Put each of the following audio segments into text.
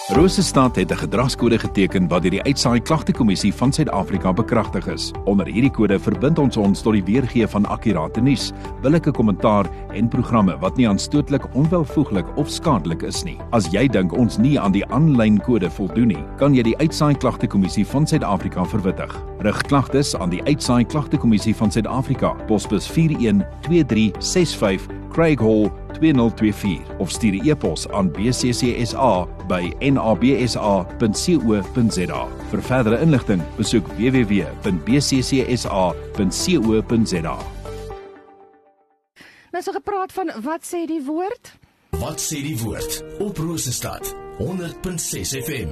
Rosestad het 'n gedragskode geteken wat deur die Uitsaai Klagtekommissie van Suid-Afrika bekragtig is. Onder hierdie kode verbind ons tot die weergee van akkurate nuus, billike kommentaar en programme wat nie aanstootlik, onwelvoeglik of skadelik is nie. As jy dink ons nie aan die aanlyn kode voldoen nie, kan jy die Uitsaai Klagtekommissie van Suid-Afrika verwittig. Rig klagtes aan die Uitsaai Klagtekommissie van Suid-Afrika, posbus 412365 Craig Hall 2024 of stuur 'n e-pos aan bccsa@nabsa.co.za. Vir verdere inligting, besoek www.bccsa.co.za. Nou so gepraat van wat sê die woord? Wat sê die woord? Op Rosestad 100.6 FM.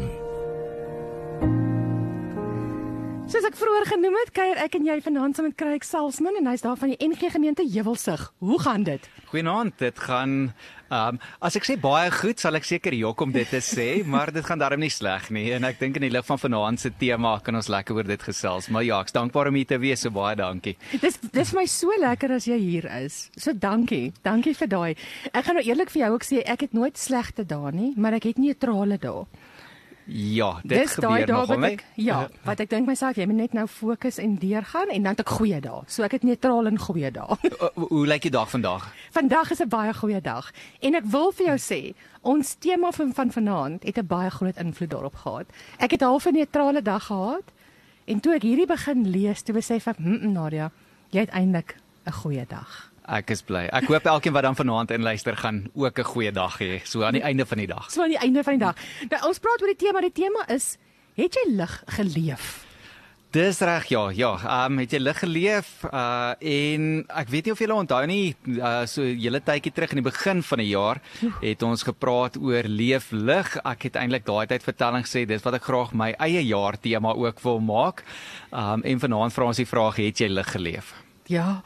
Soos ek vroeër genoem het, kuier ek en jy vanaand saam met Craig Salzman en hy's daar van die NG Gemeente Heuwelsig. Hoe gaan dit? Goeienaand, dit gaan as ek sê baie goed, sal ek seker jok om dit te sê, maar dit gaan darm nie sleg nie. En ek dink in die lig van vanaand se tema kan ons lekker oor dit gesels. Maar ja, ek's dankbaar om hier te wees, so baie dankie. Dis vir my so lekker as jy hier is. So dankie. Dankie vir daai. Ek gaan nou eerlik vir jou ook sê, ek het nooit slegte dae nie, maar ek het neutrale dae. Ja, dit gebeur nogal, né? Ja, wat ek dink myself, jy moet net nou fokus en deurgaan en dan het ek goeie dae. So ek het neutraal en goeie dae. Hoe lyk die dag vandag? Vandag is 'n baie goeie dag. En ek wil vir jou sê, ons tema van vanaand het 'n baie groot invloed daarop gehad. Ek het half 'n neutrale dag gehad en toe ek hierdie begin lees, toe besef ek, Nadia, jy het eintlik 'n goeie dag. Ek is bly. Ek hoop elkeen wat dan vanaand inluister gaan ook 'n goeie dag hê, so aan die einde van die dag. So aan die einde van die dag. Nou ons praat oor die tema. Die tema is, het jy lig geleef? Dis reg, ja. Het jy lig geleef? En ek weet nie of julle onthou nie, so julle tydjie terug in die begin van die jaar het ons gepraat oor leef lig. Ek het eintlik daai tyd vertelling gesê, dis wat ek graag my eie jaar tema ook wil maak. En vanaand vra ons die vraag, het jy lig geleef? Ja.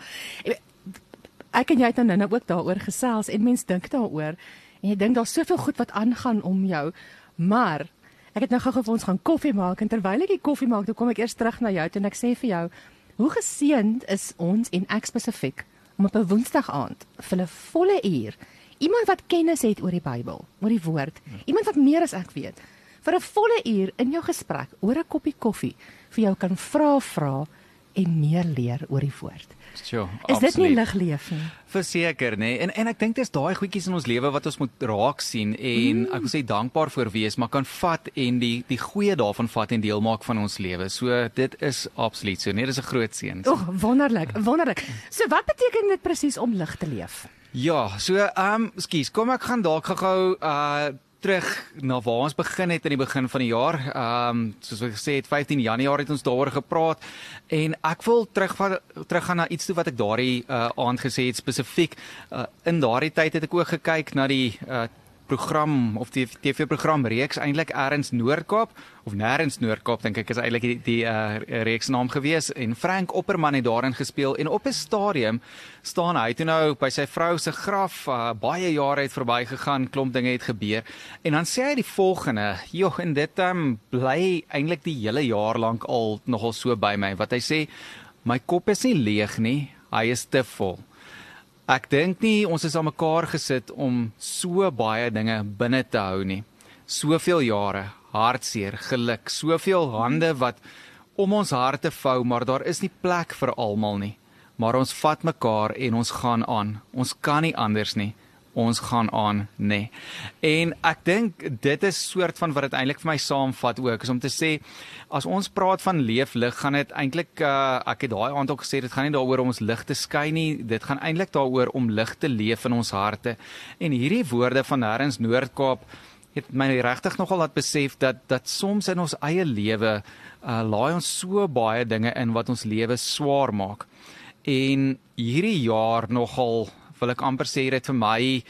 Ek en jy het nou ook daaroor gesels en mens dink daaroor en jy dink daar's soveel goed wat aangaan om jou, maar ek het nou gou vir ons gaan koffie maak en terwyl ek die koffie maak, toe kom ek eers terug na jou toe en ek sê vir jou, hoe geseënd is ons en ek spesifiek om op 'n Woensdag aand vir 'n volle uur iemand wat kennis het oor die Bybel, oor die woord, iemand wat meer as ek weet, vir 'n volle uur in jou gesprek oor 'n koppie koffie vir jou kan vra en meer leer oor die woord. Sure, is dit nie lig leef nie? Verseker, nee. En ek dink dis daai goedjies in ons lewe wat ons moet raak sien en ek wil sê dankbaar vir wees, maar kan vat en die goeie daarvan vat en deel maak van ons lewe. So dit is absoluut so. Nee, dis 'n groot seën. Wonderlik. So wat beteken dit presies om lig te leef? Ja, so skus, kom ek gaan dalk gou terug na waar ons begin het in die begin van die jaar. Soos ek gesê het, 15 Januarie het ons daaroor gepraat en ek wil teruggaan na iets toe wat ek daardie aand gesê het spesifiek. In daardie tyd het ek ook gekyk na die program of die TV-program reeks eintlik Erns Noord-Kaap of Nêrens Noord-Kaap dink ek is eintlik die reeks naam gewees en Frank Opperman het daarin gespeel en op 'n stadium staan hy toe nou by sy vrou se graf, baie jare het verbygegaan, klomp dinge het gebeur en dan sê hy die volgende, en dit bly eintlik die hele jaar lank al nogal so by my, wat hy sê, my kop is nie leeg nie, hy is te vol. Ek dink nie ons is aan mekaar gesit om so baie dinge binne te hou nie. Soveel jare, hartseer, geluk, soveel hande wat om ons harte vou, maar daar is nie plek vir almal nie. Maar ons vat mekaar en ons gaan aan. Ons kan nie anders nie. Ons gaan aan, nee. En ek dink dit is soort van wat dit eintlik vir my saamvat ook, is om te sê, as ons praat van leef lig, gaan dit eintlik, ek het daai aand ook gesê, dit gaan nie daaroor om ons lig te skyn nie, dit gaan eintlik daaroor om lig te leef in ons harte. En hierdie woorde van Nêrens Noord-Kaap het my regtig nogal laat besef dat soms in ons eie lewe laai ons so baie dinge in wat ons lewe swaar maak. En hierdie jaar nogal wil ek amper sê, dit vir my,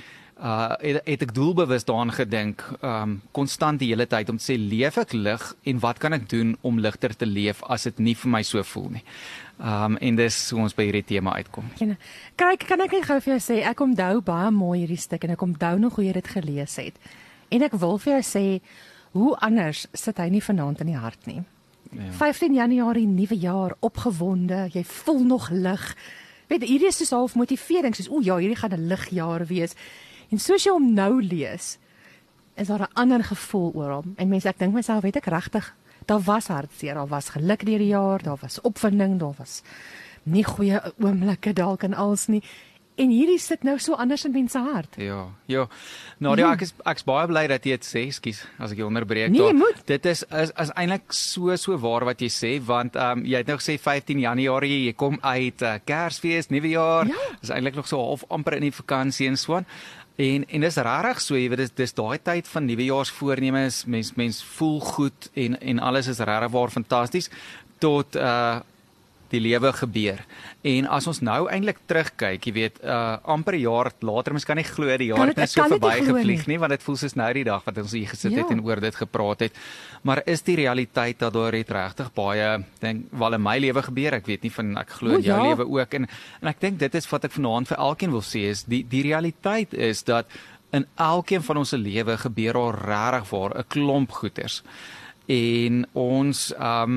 het ek doelbewus daaraan gedink, konstant die hele tyd, om te sê, leef ek lig, en wat kan ek doen om ligter te leef, as dit nie vir my so voel nie. En dis hoe ons by hierdie tema uitkom. Kyk, kan ek net gou vir jou sê, ek onthou baie mooi hierdie stuk, en ek onthou nog hoe jy dit gelees het. En ek wil vir jou sê, hoe anders sit hy nie vanaand in die hart nie. Ja. 15 Januarie, nuwe jaar, opgewonde, jy voel nog lig. Weet, hierdie is soos half motivering, soos, hierdie gaan 'n ligjaar wees. En soos jy hom nou lees, is daar 'n ander gevoel oor hom. En mense, ek dink myself, weet ek regtig, daar was hartseer, daar was geluk deur die jaar, daar was opwinding, daar was nie goeie oomblikke dalk en als nie. En hierdie sit nou so anders in mense hart. Ja. Nadia, ek's baie bly dat jy dit sê, skus, as ek jou onderbreek. Nee, jy moet. Dit is eintlik so waar wat jy sê, want jy het nou gesê 15 Januarie, jy kom uit Kersfees, Nuwe Jaar. Ja. Dis eintlik nog so half amper in die vakansie en so aan. En dis regtig so, jy weet, dis daai tyd van nuwejaarsvoornemens, mens voel goed en alles is regtig waar fantasties tot die lewe gebeur. En as ons nou eintlik terugkyk, jy weet, amper 'n jaar later, mens kan nie glo die jaar het net so verbygevlieg nie, want dit voel soos nou die dag wat ons hier gesit het en oor dit gepraat het. Maar is die realiteit dat daar het regtig baie, dink wel in my lewe gebeur, ek weet nie van ek glo in jou lewe ook en ek dink dit is wat ek vanaand vir elkeen wil sê is die realiteit is dat in elkeen van ons se lewe gebeur al regtig waar 'n klomp goeters. En ons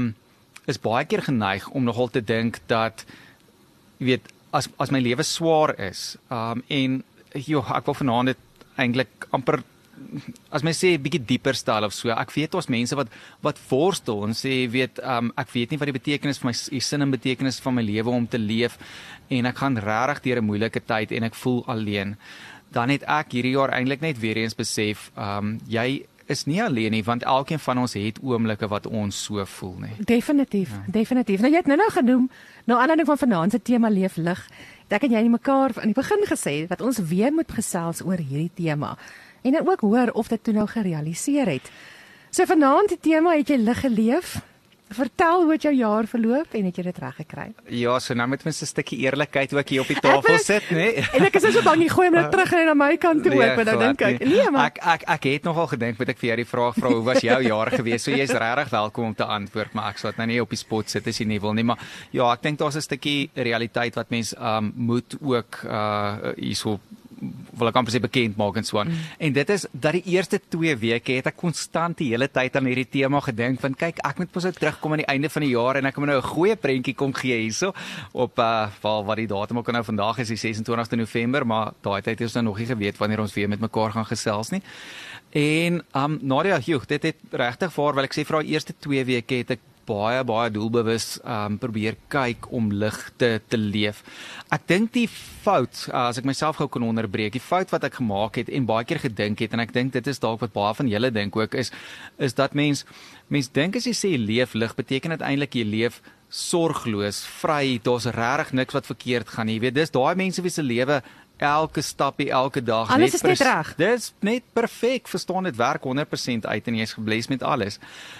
is baie keer geneig om nogal te dink dat, jy weet, as my lewe swaar is, en ek wil vanaand dit eintlik amper, as my sê, bietjie dieper stel of so, ek weet ons mense wat worstel en sê, weet, ek weet nie wat die betekenis van die sin en betekenis van my lewe om te leef, en ek gaan regtig deur 'n moeilike tyd en ek voel alleen. Dan het ek hierdie jaar eintlik net weer eens besef, jy is nie alleen nie, want elkeen van ons het oomblikke wat ons so voel nie. Definitief. Nou jy het nou genoem, na aanleiding van vanaand se tema leef lig, ek en jy mekaar aan die begin gesê dat ons weer moet gesels oor hierdie tema. En dan ook hoor of dit toe nou gerealiseer het. So vanaand die tema, het jy lig geleef? Vertel hoe het jou jaar verloop en het jy dit reg gekry? Ja, so nou moet mens 'n stukkie eerlikheid ook hier op die tafel sit, né? En ek is so bang jy gooi hom nou terug na my kant toe ook, want nou dink ek. Nee, maar ek het nogal gedink moet ek vir jou die vraag vra, hoe was jou jaar gewees? So jy's regtig welkom om te antwoord, maar ek sal dit nou nie op die spot sit as jy nie wil nie, maar ja, ek dink daar's 'n stukkie realiteit wat mens moet ook hierso wil ek amper sê bekend maak en so aan. En dit is dat die eerste 2 weke het ek konstant die hele tyd aan hierdie tema gedink van kyk, ek moet mos nou terugkom aan die einde van die jaar en ek moet nou 'n goeie prentjie kom gee hierso op wat die datum ook nou vandag is, die 26ste November, maar daai tyd het ons nou nog nie geweet wanneer ons weer met mekaar gaan gesels nie. En Nadia, dit het regtig waar, wil ek sê vir daai eerste 2 weke het ek baie doelbewus probeer kyk om lig te leef. Ek dink die fout, as ek myself gou kan onderbreek, die fout wat ek gemaak het en baie keer gedink het, en ek dink dit is dalk wat baie van julle dink ook, is dat mens dink as jy sê leef lig, beteken dit eintlik jy leef sorgloos, vry, daar's regtig niks wat verkeerd gaan nie. Jy weet, dis daai mense wie se lewe elke stapie, elke dag alles is net reg. Dis net perfek, verstaan dit werk 100% uit en jy is gebless met alles.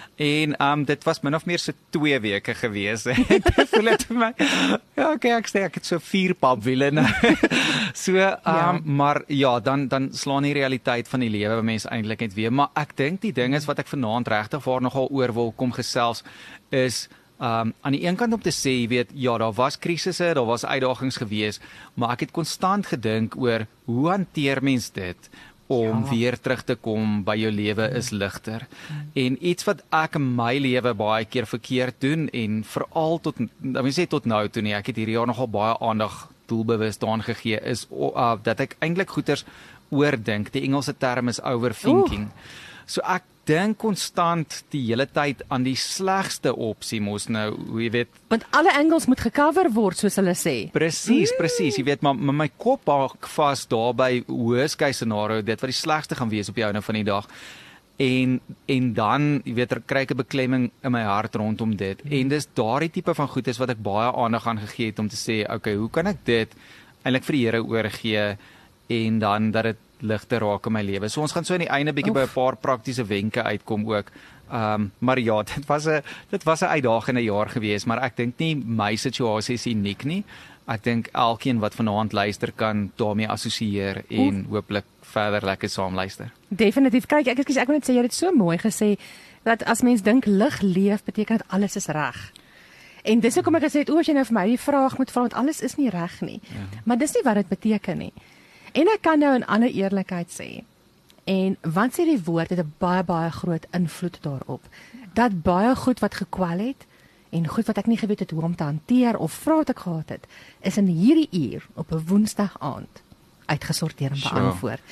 En dit was min of meer so 2 weke gewees. Ek voel dit vir my. Ja, okay, ek het so 4 papwiele nou. So, maar ja, dan slaan die realiteit van die lewe by mense eintlik net weer. Maar ek dink die ding is wat ek vanaand regtig waar nogal oor wil kom gesels is aan die een kant om te sê, jy weet, ja, daar was krisisse, daar was uitdagings gewees, maar ek het konstant gedink oor hoe hanteer mens dit om weer terug te kom by jou lewe is ligter. En iets wat ek in my lewe baie keer verkeerd doen en veral tot nou toe nie, ek het hierdie jaar nogal baie aandag doelbewus daaraan gegee, is dat ek eintlik goeters oordink. Die Engelse term is overthinking. So ek dink konstant die hele tyd aan die slegste opsie mos nou, jy weet. Want alle angles moet gecover word, soos hulle sê. Presies, jy weet, maar my kop haak vas daarby worst case scenario, dit wat die slegste gaan wees op jou nou van die dag. En dan, jy weet, kry ek 'n beklemming in my hart rondom dit. En dis daardie tipe van goed is wat ek baie aandag aan gegee het om te sê, okay, hoe kan ek dit eintlik vir die Here oorgee en dan dat dit ligter raak in my lewe. So ons gaan so aan die einde bietjie by 'n paar praktiese wenke uitkom ook. Maar ja, dit was 'n uitdagende jaar gewees, maar ek dink nie my situasie is uniek nie. Ek dink elkeen wat vanaand luister kan daarmee assosieer en hooplik verder lekker saam luister. Definitief. Kyk, ek wil net sê jy het so mooi gesê dat as mens dink lig leef beteken dat alles is reg. En dis hoekom ek gesê het, as jy nou vir my die vraag moet vra, want alles is nie reg nie. Ja. Maar dis nie wat dit beteken nie. En ek kan nou in alle eerlikheid sê, en want sê die woord het 'n baie groot invloed daarop, dat baie goed wat gekwel het, en goed wat ek nie geweet het hoe om te hanteer, of vrae wat ek gehad het, is in hierdie uur, op 'n Woensdag aand, uitgesorteer en beantwoord.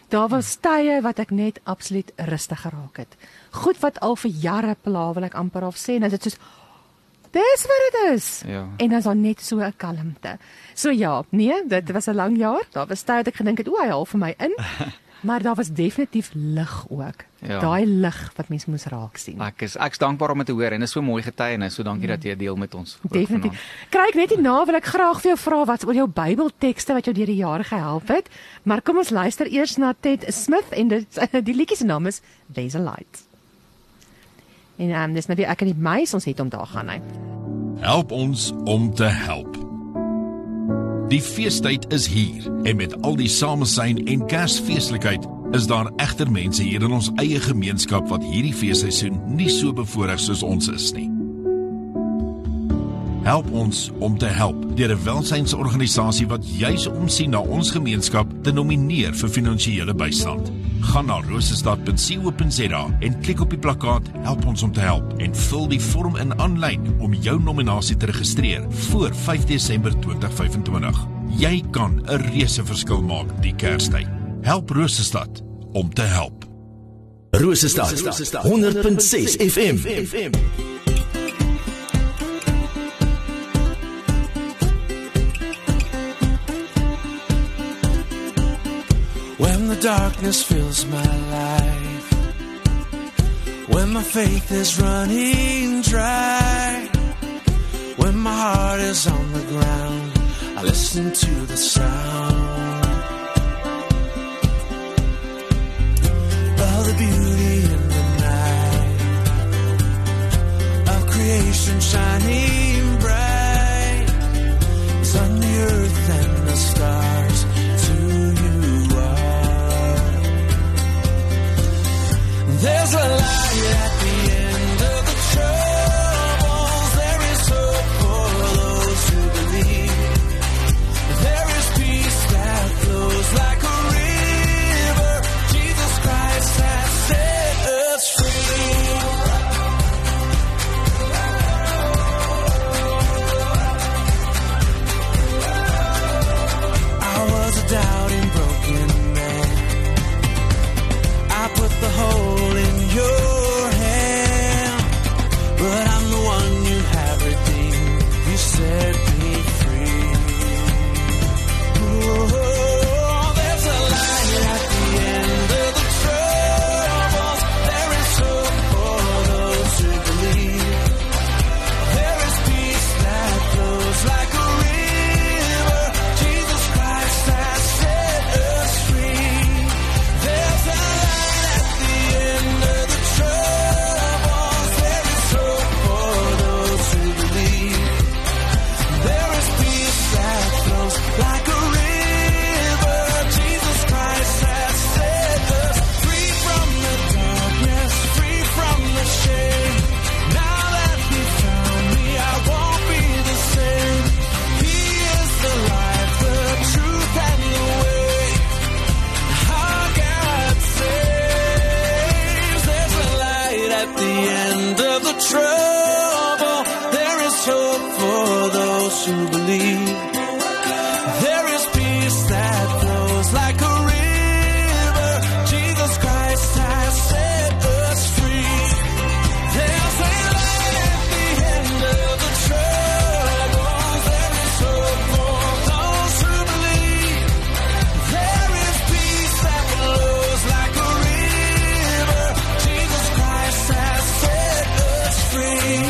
Daar was tye wat ek net absoluut rustig geraak het. Goed wat al vir jare pla, wil ek amper af sê, en dit soos, dis wat dit is. Ja. En dan is daar net so 'n kalmte. So ja, nee, dit was 'n lang jaar. Daar was tye wat ek gedink het, o, hy haal vir my in. Maar daar was definitief lig ook. Ja. Daai lig wat mens moes raak sien. Ek's dankbaar om dit te hoor en dit is so mooi getuienis. So dankie dat jy deel met ons. ook Definitief. vanaand. Kry ek net hierna wil ek graag vir jou vra wat oor jou Bybeltekste wat jou deur die jare gehelp het. Maar kom ons luister eers na Ted Smith en die liedjie se naam is There's a Light. En dis nou weer ek en die meis, ons het hom daar gaan hy. Help ons om te help. Die feestyd is hier en met al die samesyn en Kersfeeslikheid is daar egter mense hier in ons eie gemeenskap wat hierdie feesseisoen nie so bevoorreg soos ons is nie. Help ons om te help deur 'n welsynsorganisasie wat juis omsien na ons gemeenskap te nomineer vir finansiële bystand. Gaan na rosestad.co.za en klik op die plakkaat Help ons om te help en vul die vorm in aanlyn om jou nominasie te registreer voor 5 Desember 2025. Jy kan 'n reuse verskil maak die Kerstyd. Help Rosestad om te help. Rosestad 100.6 FM. When the darkness fills my life, when my faith is running dry, when my heart is on the ground, I listen to the sound of the beauty in the night, of creation shining bright. It's on the earth and the stars. There's a light at the end of the troubles. There is hope for those who believe. There is peace that flows like a river. Jesus Christ has set us free. I was a doubting, broken man. I put the hole in your hand, but I'm the one you have redeemed. You set me free. Oh, there's a light at the end of the troubles. There is hope for those who believe. There is peace that flows like a river. Jesus Christ has set us free. There's a like a river, Jesus Christ has set us free from the darkness, free from the shame. Now that He found me, I won't be the same. He is the life, the truth, and the way. Our God saves. There's a light at the end of the trouble. There is hope for those who believe. There is peace that flows like a river. Jesus Christ has set us free. There's a light at the end of the troubles. There is hope for those who believe. There is peace that flows like a river. Jesus Christ has set us free.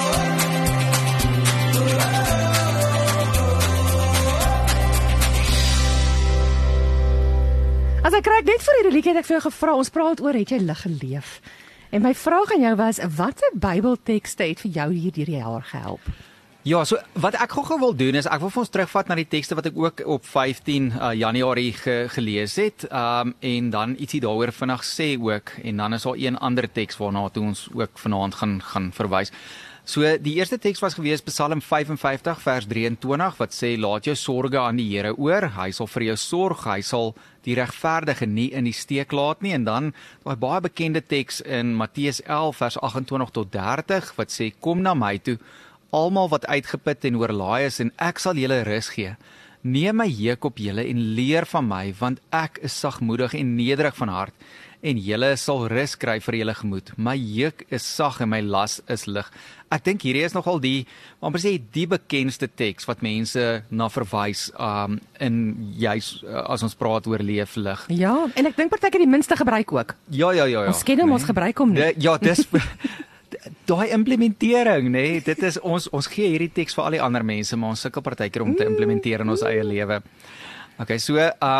As ek kry net vir hierdie liedjie het ek vir jou gevra, ons praat oor het jy lig geleef? En my vraag aan jou was, watter Bybeltekste het vir jou hier deur die jaar gehelp? Ja, so wat ek gou wil doen is ek wil vir ons terugvat na die tekste wat ek ook op 15 Januarie gelees het, en dan ietsie daaroor vinnig sê ook, en dan is daar een ander teks waarna toe ons ook vanaand gaan verwys. So die eerste teks was gewees Psalm 55 vers 23 wat sê laat jou sorge aan die Here oor, hy sal vir jou sorg, hy sal die regverdige nie in die steek laat nie. En dan daai baie bekende teks in Matteus 11 vers 28 tot 30 wat sê kom na my toe almal wat uitgeput en oorlaai is en ek sal julle rus gee. neem my juk op julle en leer van my, want ek is sagmoedig en nederig van hart, en julle sal rus kry vir julle gemoed. My juk is sag en my las is lig. Ek dink hierdie is nogal die bekendste teks wat mense na verwys in juis as ons praat oor leeflig. Ja, en ek dink partykeer die minste gebruik ook. Ja. Ons ken hom, ons gebruik hom nie. Ja, dis daai implementering, nee, dit is ons gee hierdie teks vir al die ander mense, maar ons sukkel partykeer om te implementeer in ons eie lewe. Okay, so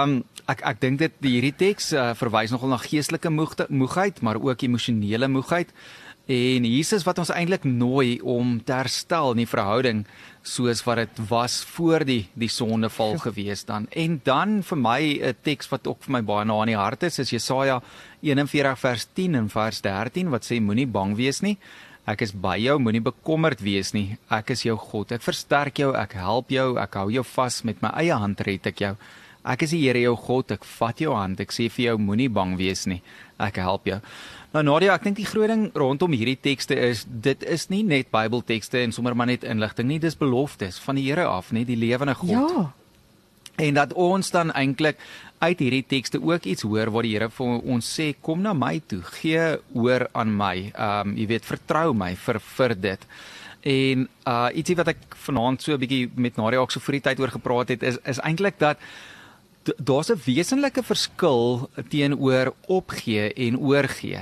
ek dink dit hierdie teks verwys nogal na geestelike moegheid, maar ook emosionele moegheid. En Jesus wat ons eintlik nooi om te herstel in die verhouding soos wat dit was voor die sondeval gewees dan. En dan vir my 'n teks wat ook vir my baie na in die hart is Jesaja 41 vers 10 en vers 13 wat sê moenie bang wees nie. Ek is by jou, moenie bekommerd wees nie. Ek is jou God. Ek versterk jou, ek help jou, ek hou jou vas met my eie hand red ek jou. Ek is die Here jou God, ek vat jou hand. Ek sê vir jou moenie bang wees nie. Ek help jou. Nou Nadia, ek dink die groot ding rondom hierdie tekste is dit is nie net Bybeltekste en sommer maar net inligting nie, dis beloftes van die Here af, nie die lewende God. Ja. En dat ons dan eintlik uit hierdie tekste ook iets hoor waar die Here vir ons sê kom na my toe, gee oor aan my. Jy weet, vertrou my vir dit. En ietsie wat ek vanaand so 'n bietjie met Nadia ook so voor die tyd oor gepraat het is eintlik dat daar's 'n wesenlike verskil teenoor opgee en oorgee.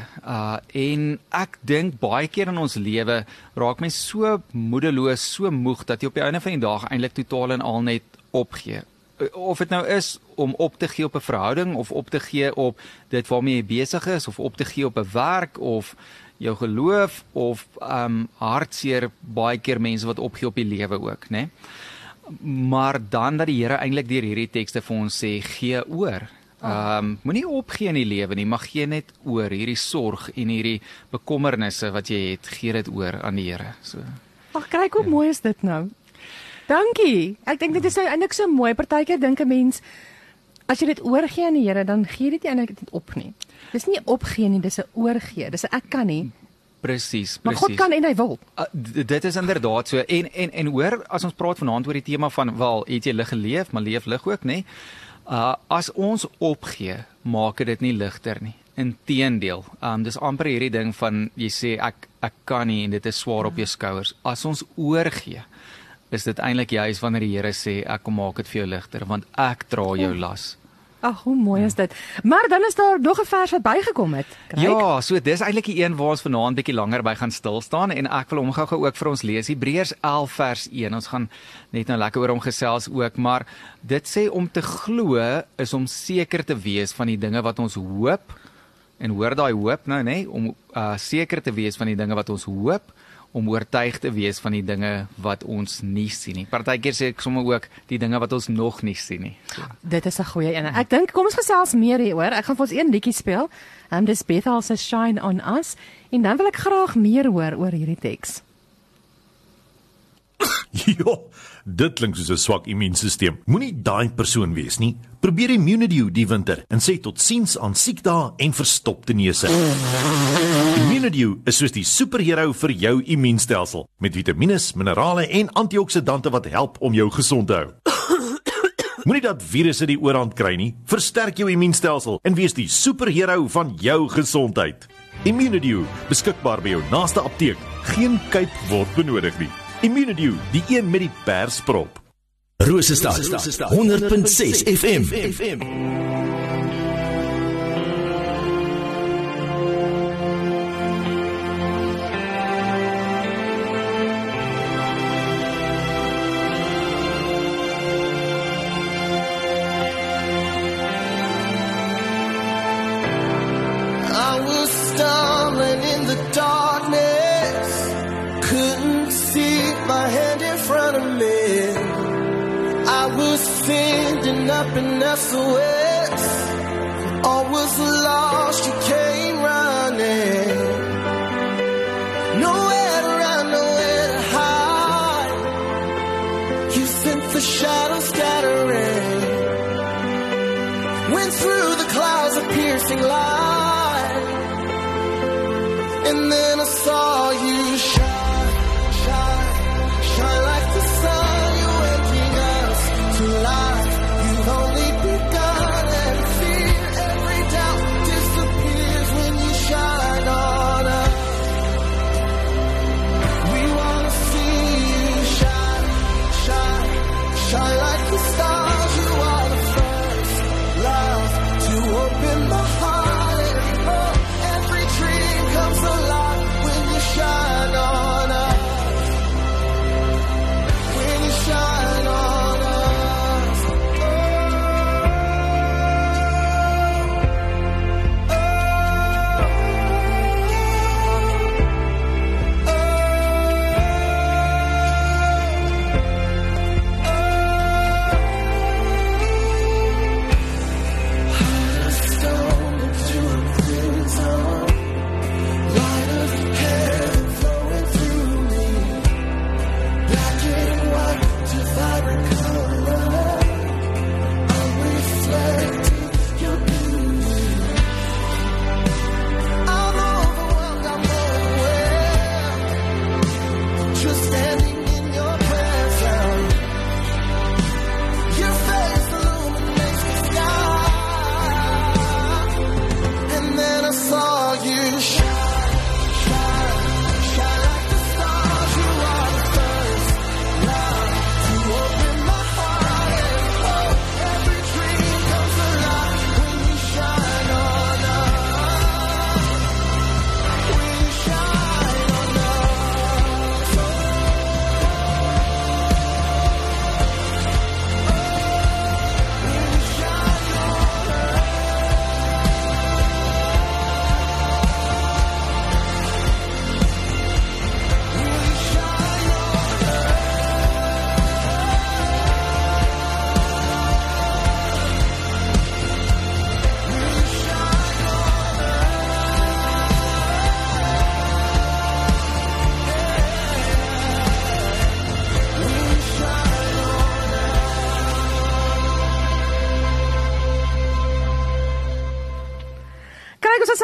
En ek dink baie keer in ons lewe raak mens so moedeloos, so moeg dat jy op die einde van die dag eintlik totaal en al net opgee. Of dit nou is om op te gee op 'n verhouding of op te gee op dit waarmee jy besig is of op te gee op 'n werk of jou geloof of hartseer baie keer mense wat opgee op die lewe ook, né? Maar dan dat die Here eintlik deur hierdie tekste vir ons sê gee oor. Moenie opgee in die lewe nie, maar gee net oor hierdie sorg en hierdie bekommernisse wat jy het, gee dit oor aan die Here. So. Ag, kyk hoe mooi is dit nou. Dankie. Ek dink dit is eintlik so mooi. Partykeer dink 'n mens as jy dit oorgee aan die Here, dan gee jy dit eintlik net op nie. Dis nie opgee nie, dis 'n oorgee. Dis 'n ek kan nie. Presies. Maar God kan en hy wil. Dit is inderdaad so. En hoor, as ons praat vanaand oor die tema van wel, het jy lig geleef, maar leef lig ook, nê? As ons opgee, maak dit nie ligter nie. Inteendeel. Dis amper hierdie ding van jy sê ek kan nie en dit is swaar op jou skouers. As ons oorgee, is dit eintlik juis wanneer die Here sê ek kom maak dit vir jou ligter want ek dra jou las. Ag, hoe mooi is dit. Maar dan is daar nog 'n vers wat bygekom het. Kyk. Ja, so dis eintlik die een waar ons vanaand bietjie langer by gaan stil staan en ek wil hom gou-gou ook vir ons lees. Hebreërs 11 vers 1. Ons gaan net nou lekker oor hom gesels ook, maar dit sê om te glo is om seker te wees van die dinge wat ons hoop. En hoor daai hoop nou, nê, om seker te wees van die dinge wat ons hoop, om oortuig te wees van die dinge wat ons nie sien nie. Partykeer sê ek sommer ook die dinge wat ons nog nie sien nie. So. Dit is 'n goeie een. Ek dink kom ons gesels meer hieroor. Ek gaan vir ons een liedjie speel. Dis Bethel se Shine on Us en dan wil ek graag meer hoor oor hierdie teks. Ja, dit klink soos 'n swak immuunstelsel. Moenie daai persoon wees nie. Probeer Immunidew die winter en sê totsiens aan siekdae en verstopte neuse. Immunidew is soos die superheld vir jou immuunstelsel met vitamiene, minerale en antioksidante wat help om jou gesond te hou. Moenie dat virusse die oorhand kry nie. Versterk jou immuunstelsel en wees die superheld van jou gesondheid. Immunidew, beskikbaar by jou naaste apteek. Geen kuip word benodig nie. Immunidew, die een met die persprop. Rosestad 100.6 FM. I was stumbling in the darkness, couldn't see my hand in front of me. I was ending up in SOS, all was lost, you came running. Nowhere to run, nowhere to hide, you sent the shadows scattering, went through the clouds of piercing light, and then I saw you shine, shine, shine like the sun. You're waking us to life.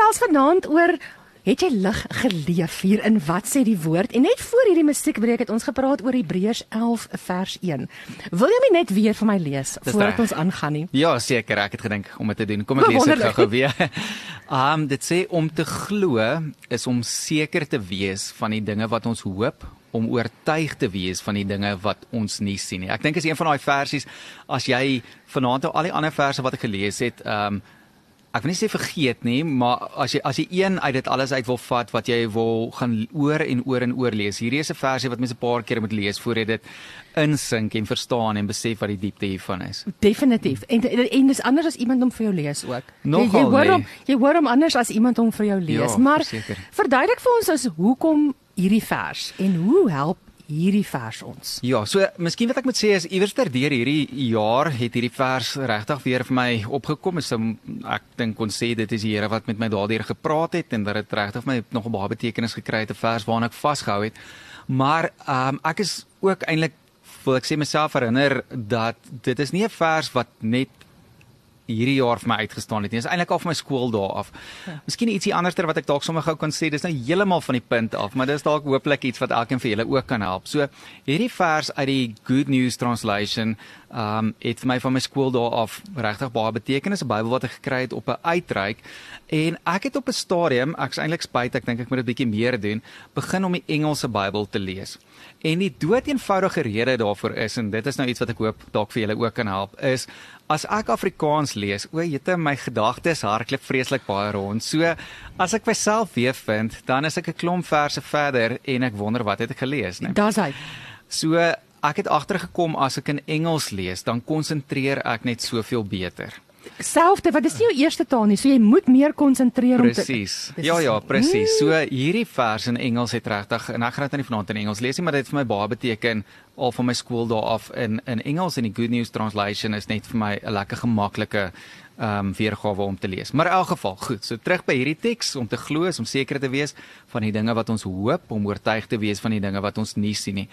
gesels vanaand oor het jy lig geleef hier in wat sê die woord? En net voor hierdie musiekbreek het ons gepraat oor Hebreërs 11 vers 1. Wil jy my net weer vir my lees voordat ons aangaan nie? Ja, seker, ek het gedink om dit te doen. Kom ek lees dit gou weer. Dit sê om te glo is om seker te wees van die dinge wat ons hoop, om oortuig te wees van die dinge wat ons nie sien nie. Ek dink is een van daai versies, as jy vanaand al die ander verse wat ek gelees het, ek wil nie sê vergeet nie, maar as jy een uit dit alles uit wil vat, wat jy wil gaan oor en oor lees, hierdie is 'n versie wat mense 'n paar keer moet lees, voor jy dit insink en verstaan en besef wat die diepte hiervan is. Definitief, en dis anders as iemand om vir jou lees ook. Jy hoor hom anders as iemand om vir jou lees, Ja, maar verseker. verduidelik vir ons as hoekom hierdie vers, en hoe help hierdie vers ons? Ja, so miskien wat ek moet sê is iewers deur hierdie jaar het hierdie vers regtig weer vir my opgekom. Ek dink kon sê dit is die Here wat met my daardeur gepraat het en dat dit regtig vir my nog 'n baie betekenis gekry het, 'n vers waaraan ek vasgehou het. Maar ek is ook eintlik, wil ek sê, myself herinner dat dit is nie 'n vers wat net hierdie jaar vir my uitgestaan het nie. Dit is eintlik al van my skooldae af. Miskien ietsie anderster wat ek dalk sommer gou kan sê, dis nou heeltemal van die punt af, maar dis dalk hopelik iets wat elkeen vir julle ook kan help. So hierdie vers uit die Good News Translation het vir my van my skooldae af regtig baie betekenis, 'n Bybel wat ek gekry het op 'n uitreik, en ek het op 'n stadium, ek's eintlik spyt, ek dink ek moet dit bietjie meer doen, begin om die Engelse Bybel te lees. En die doeteenvoudige rede daarvoor is, en dit is nou iets wat ek hoop dalk vir julle ook kan help, is as ek Afrikaans lees, my gedagtes hardloop vreeslik baie rond. So as ek myself weer vind, dan is ek 'n klomp verse verder en ek wonder wat het ek gelees, né? Daar's hy. So ek het agtergekom as ek in Engels lees, dan konsentreer ek net soveel beter. Selfde, wat is nie jou eerste taal nie, so jy moet meer konsentreer om te... Presies. Ja, presies. So hierdie vers in Engels het regtig, en ek gaan dit nie vanaand in Engels lees nie, maar dit het vir my baie beteken al van my skooldae af in Engels, en die Good News Translation is net vir my 'n lekker gemaklike weergawe om te lees. Maar in elk geval, goed, so terug by hierdie teks, om te glo is om seker te wees van die dinge wat ons hoop, om oortuig te wees van die dinge wat ons nie sien nie.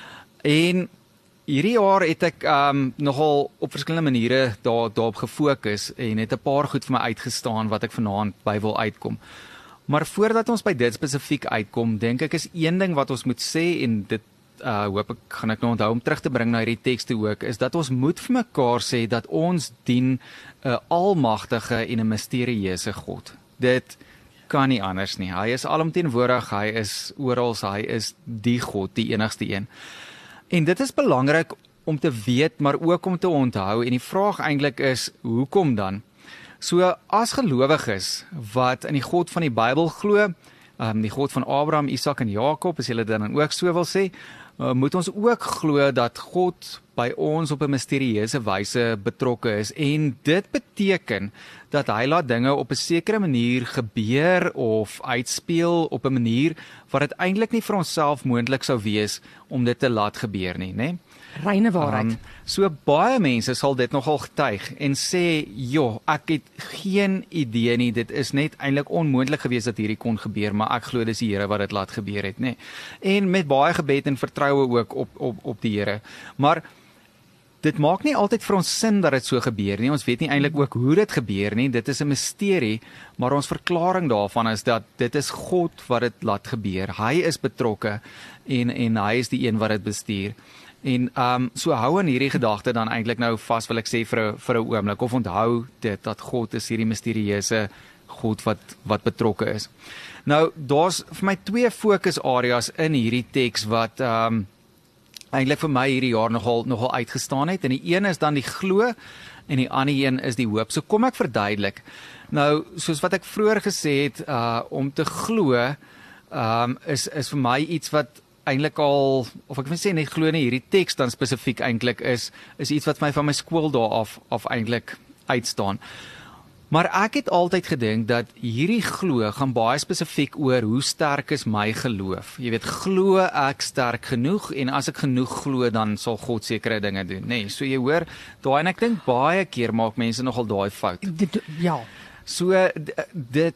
En hierdie jaar het ek nogal op verskillende maniere daarop gefokus en het 'n paar goed vir my uitgestaan wat ek vanaand by wil uitkom. Maar voordat ons by dit spesifiek uitkom, dink ek is een ding wat ons moet sê, en dit hoop ek gaan ek nou onthou om terug te bring na hierdie tekste ook, is dat ons moet vir mekaar sê dat ons dien 'n almagtige en 'n misterieuse God. Dit kan nie anders nie. Hy is alomteenwoordig, hy is oral, hy is die God, die enigste een. En dit is belangrik om te weet, maar ook om te onthou, en die vraag eintlik is, hoekom dan? So, as gelowiges wat in die God van die Bybel glo, die God van Abraham, Isak en Jakob, as julle dit dan ook so wil sê, moet ons ook glo dat God by ons op 'n misterieuse wyse betrokke is, en dit beteken dat hy laat dinge op 'n sekere manier gebeur of uitspeel op 'n manier wat dit eintlik nie vir onsself moontlik sou wees om dit te laat gebeur nie, né? Reine waarheid. So baie mense sal dit nogal getuig en sê, "Joh, ek het geen idee nie, dit is net eintlik onmoontlik geweest dat hierdie kon gebeur, maar ek glo dis die Here wat dit laat gebeur het, né?" En met baie gebed en vertroue ook op die Here. Maar dit maak nie altyd vir ons sin dat dit so gebeur nie. Ons weet nie eintlik ook hoe dit gebeur nie. Dit is 'n misterie, maar ons verklaring daarvan is dat dit is God wat dit laat gebeur. Hy is betrokke en hy is die een wat dit bestuur. En so hou aan hierdie gedagte dan eintlik nou vas, wil ek sê, vir 'n oomblik, of onthou dit dat God is hierdie misterieuse God wat betrokke is. Nou, daar's vir my 2 fokusareas in hierdie teks wat eintlik vir my hierdie jaar nogal uitgestaan het, en die een is dan die glo en die ander een is die hoop. So kom ek verduidelik. Nou, soos wat ek vroeër gesê het, om te glo is vir my iets wat eintlik al, of ek wil sê net glo nie, hierdie teks dan spesifiek eintlik is iets wat my van my skooldae af eintlik uitstaan. Maar ek het altyd gedink dat hierdie glo gaan baie spesifiek oor hoe sterk is my geloof. Jy weet, glo ek sterk genoeg, en as ek genoeg glo, dan sal God sekere dinge doen, nê? So jy hoor, daai, en ek dink baie keer maak mense nogal daai fout. Ja. So dit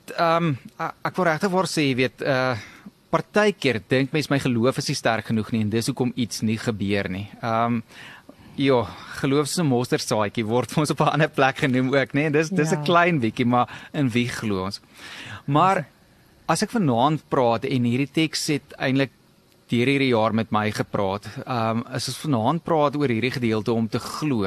ek wil regtig waar sê, jy weet, partykeer dink mens my geloof is nie sterk genoeg nie, en dis hoekom iets nie gebeur nie. ja, geloof soos 'n mosterdsaadjie word vir ons op 'n ander plek genoem ook, né? Dis 'n klein bietjie, maar in wie glo ons? Maar as ek vanaand praat en hierdie teks het eintlik deur hierdie jaar met my gepraat, as ons vanaand praat oor hierdie gedeelte om te glo,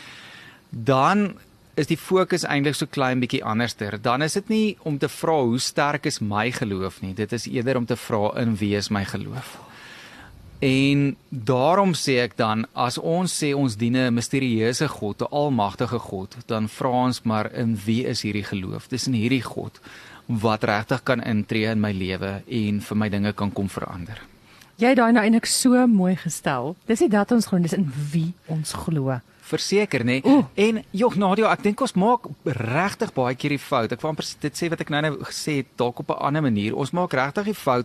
dan is die fokus eintlik so klein bietjie anderster. Dan is dit nie om te vra hoe sterk is my geloof nie, dit is eerder om te vra in wie is my geloof. En daarom sê ek dan, as ons sê ons dien 'n misterieuse God, 'n almagtige God, dan vra ons maar in wie is hierdie geloof? Dis in hierdie God wat regtig kan intree in my lewe en vir my dinge kan kom verander. Jy het daai nou eintlik so mooi gestel. Dis nie dat ons glo, dis in wie ons glo. Verseker, né? En joh, Nadia, ek dink ons maak regtig baie keer die fout. Ek wou amper dit sê wat ek nou gesê het, dalk op 'n ander manier. Ons maak regtig die fout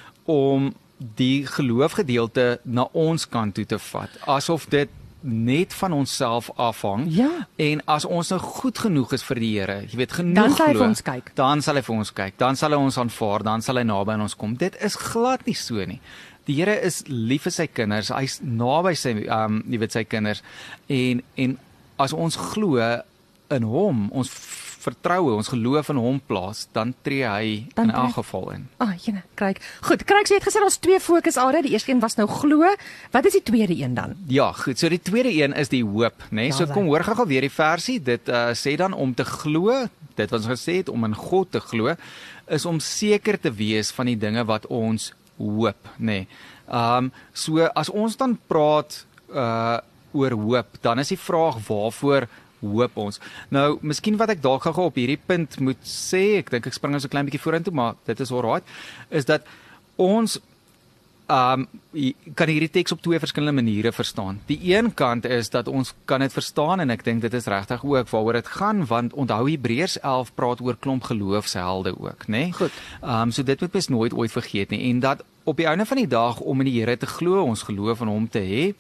om die geloofgedeelte na ons kant toe te vat, asof dit net van onsself afhang. Ja. En as ons nou goed genoeg is vir die Here, jy weet, genoeg Dan sal hy glo, vir ons kyk. Dan sal hy vir ons kyk. Dan sal hy ons aanvaar, dan sal hy naby aan ons kom. Dit is glad nie so nie. Die Here is lief vir sy kinders. Hy's naby sy jy weet sy kinders. En as ons glo in hom, ons vertroue, ons geloof in hom plaas, dan tree hy in elk geval in. Jene, kyk. Goed, kyk, jy het gesê ons 2 fokusareas. Die eerste een was nou glo. Wat is die tweede een dan? Ja, goed. So die tweede een is die hoop, né? So kom hoor gou weer die versie. Dit sê dan om te glo, dit wat ons gesê het om in God te glo, is om seker te wees van die dinge wat ons hoop, né? So as ons dan praat oor hoop, dan is die vraag waarvoor hoop ons. Nou, miskien wat ek dalk gou op hierdie punt moet sê, ek dink ek spring so 'n klein bietjie vorentoe, maar dit is alright, is dat ons kan hierdie teks op 2 verskillende maniere verstaan. Die een kant is dat ons kan dit verstaan en ek dink dit is regtig ook waaroor dit gaan, want onthou Hebreërs 11 praat oor klomp geloofshelde ook, né? Goed. So dit moet mens nooit ooit vergeet nie, en dat op die einde van die dag om in die Here te glo, ons geloof in hom te hê,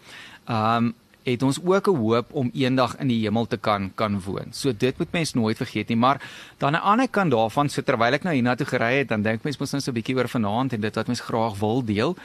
het ons ook 'n hoop om eendag in die hemel te kan woon. So dit moet mens nooit vergeet nie, maar dan 'n ander kant daarvan, so terwyl ek nou hiernatoe gery het, dan dink mens mos nou so 'n bietjie oor vanaand en dit wat mens graag wil deel.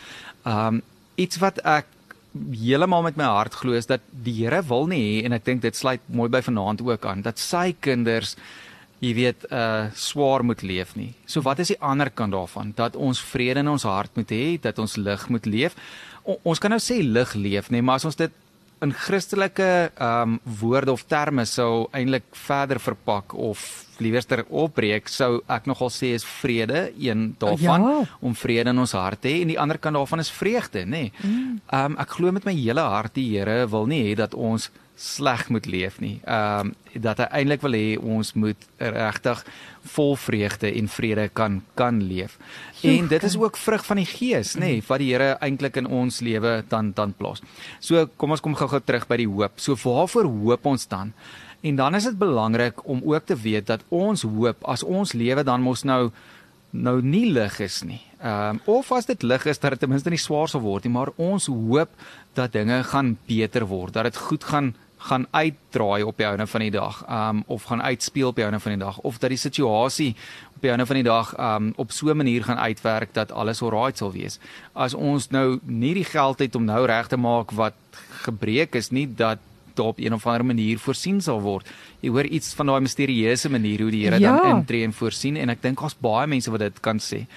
Iets wat ek heeltemal met my hart glo is dat die Here wil nie hê, en ek dink dit sluit mooi by vanaand ook aan, dat sy kinders, jy weet, swaar moet leef nie. So wat is die ander kant daarvan? Dat ons vrede in ons hart moet hê, dat ons lig moet leef. Ons kan nou sê lig leef, nee, maar as ons dit in Christelike woorde of terme sou eintlik verder verpak of liewerster opbreek, sou ek nogal sê is vrede, een daarvan, om vrede in ons hart te hê, en die ander kant daarvan is vreugde, nê. Ek glo met my hele hart die Here wil nie hê dat ons sleg moet leef nie. Dat hy eintlik wil hê ons moet regtig vol vreugde en vrede kan leef. En dit is ook vrug van die Gees, nê, wat die Here eintlik in ons lewe dan plaas. So kom ons kom gou terug by die hoop. So waarvoor hoop ons dan? En dan is dit belangrik om ook te weet dat ons hoop, as ons lewe dan mos nou nie lig is nie. Of as dit lig is, dat dit ten minste nie swaar sal word nie, maar ons hoop dat dinge gaan beter word, dat dit goed gaan uitdraai op die einde van die dag, of gaan uitspeel op die einde van die dag, of dat die situasie op die einde van die dag op so 'n manier gaan uitwerk dat alles alright sal wees. As ons nou nie die geld het om nou reg te maak wat gebreek is nie, dat op een of ander manier voorsien sal word. Jy hoor iets van daai misterieuse manier hoe die Here dan intree en voorsien, en ek dink daar's baie mense wat dit kan sê.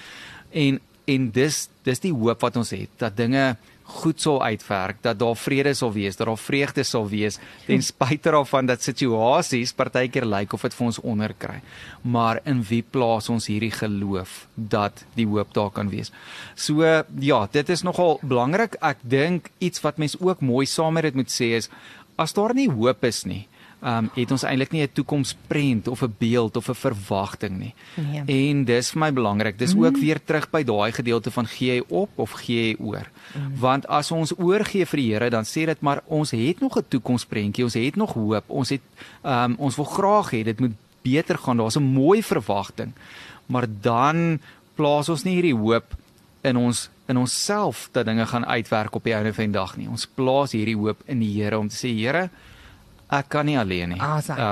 En dis die hoop wat ons het, dat dinge goed sal uitwerk, dat daar vrede sal wees, dat daar vreugde sal wees, ten spyte daarvan dat situasies partykeer lyk of dit vir ons onderkry. Maar in wie plaas ons hierdie geloof dat die hoop daar kan wees? So ja, dit is nogal belangrik. Ek dink iets wat mense ook mooi saam met dit moet sê is, as daar nie hoop is nie, het ons eintlik nie 'n toekomsprent of 'n beeld of 'n verwagting nie. Nee. En dis vir my belangrik. Dis ook weer terug by daai gedeelte van gee jy op of gee jy oor. Want as ons oorgee vir die Here, dan sê dit maar ons het nog 'n toekomsprentjie, ons het nog hoop, ons wil graag hê dit moet beter gaan. Daar's 'n mooi verwagting. Maar dan plaas ons nie hierdie hoop in onsself dat dinge gaan uitwerk op die einde van die dag nie. Ons plaas hierdie hoop in die Here om te sê, Here, ek kan nie alleen nie.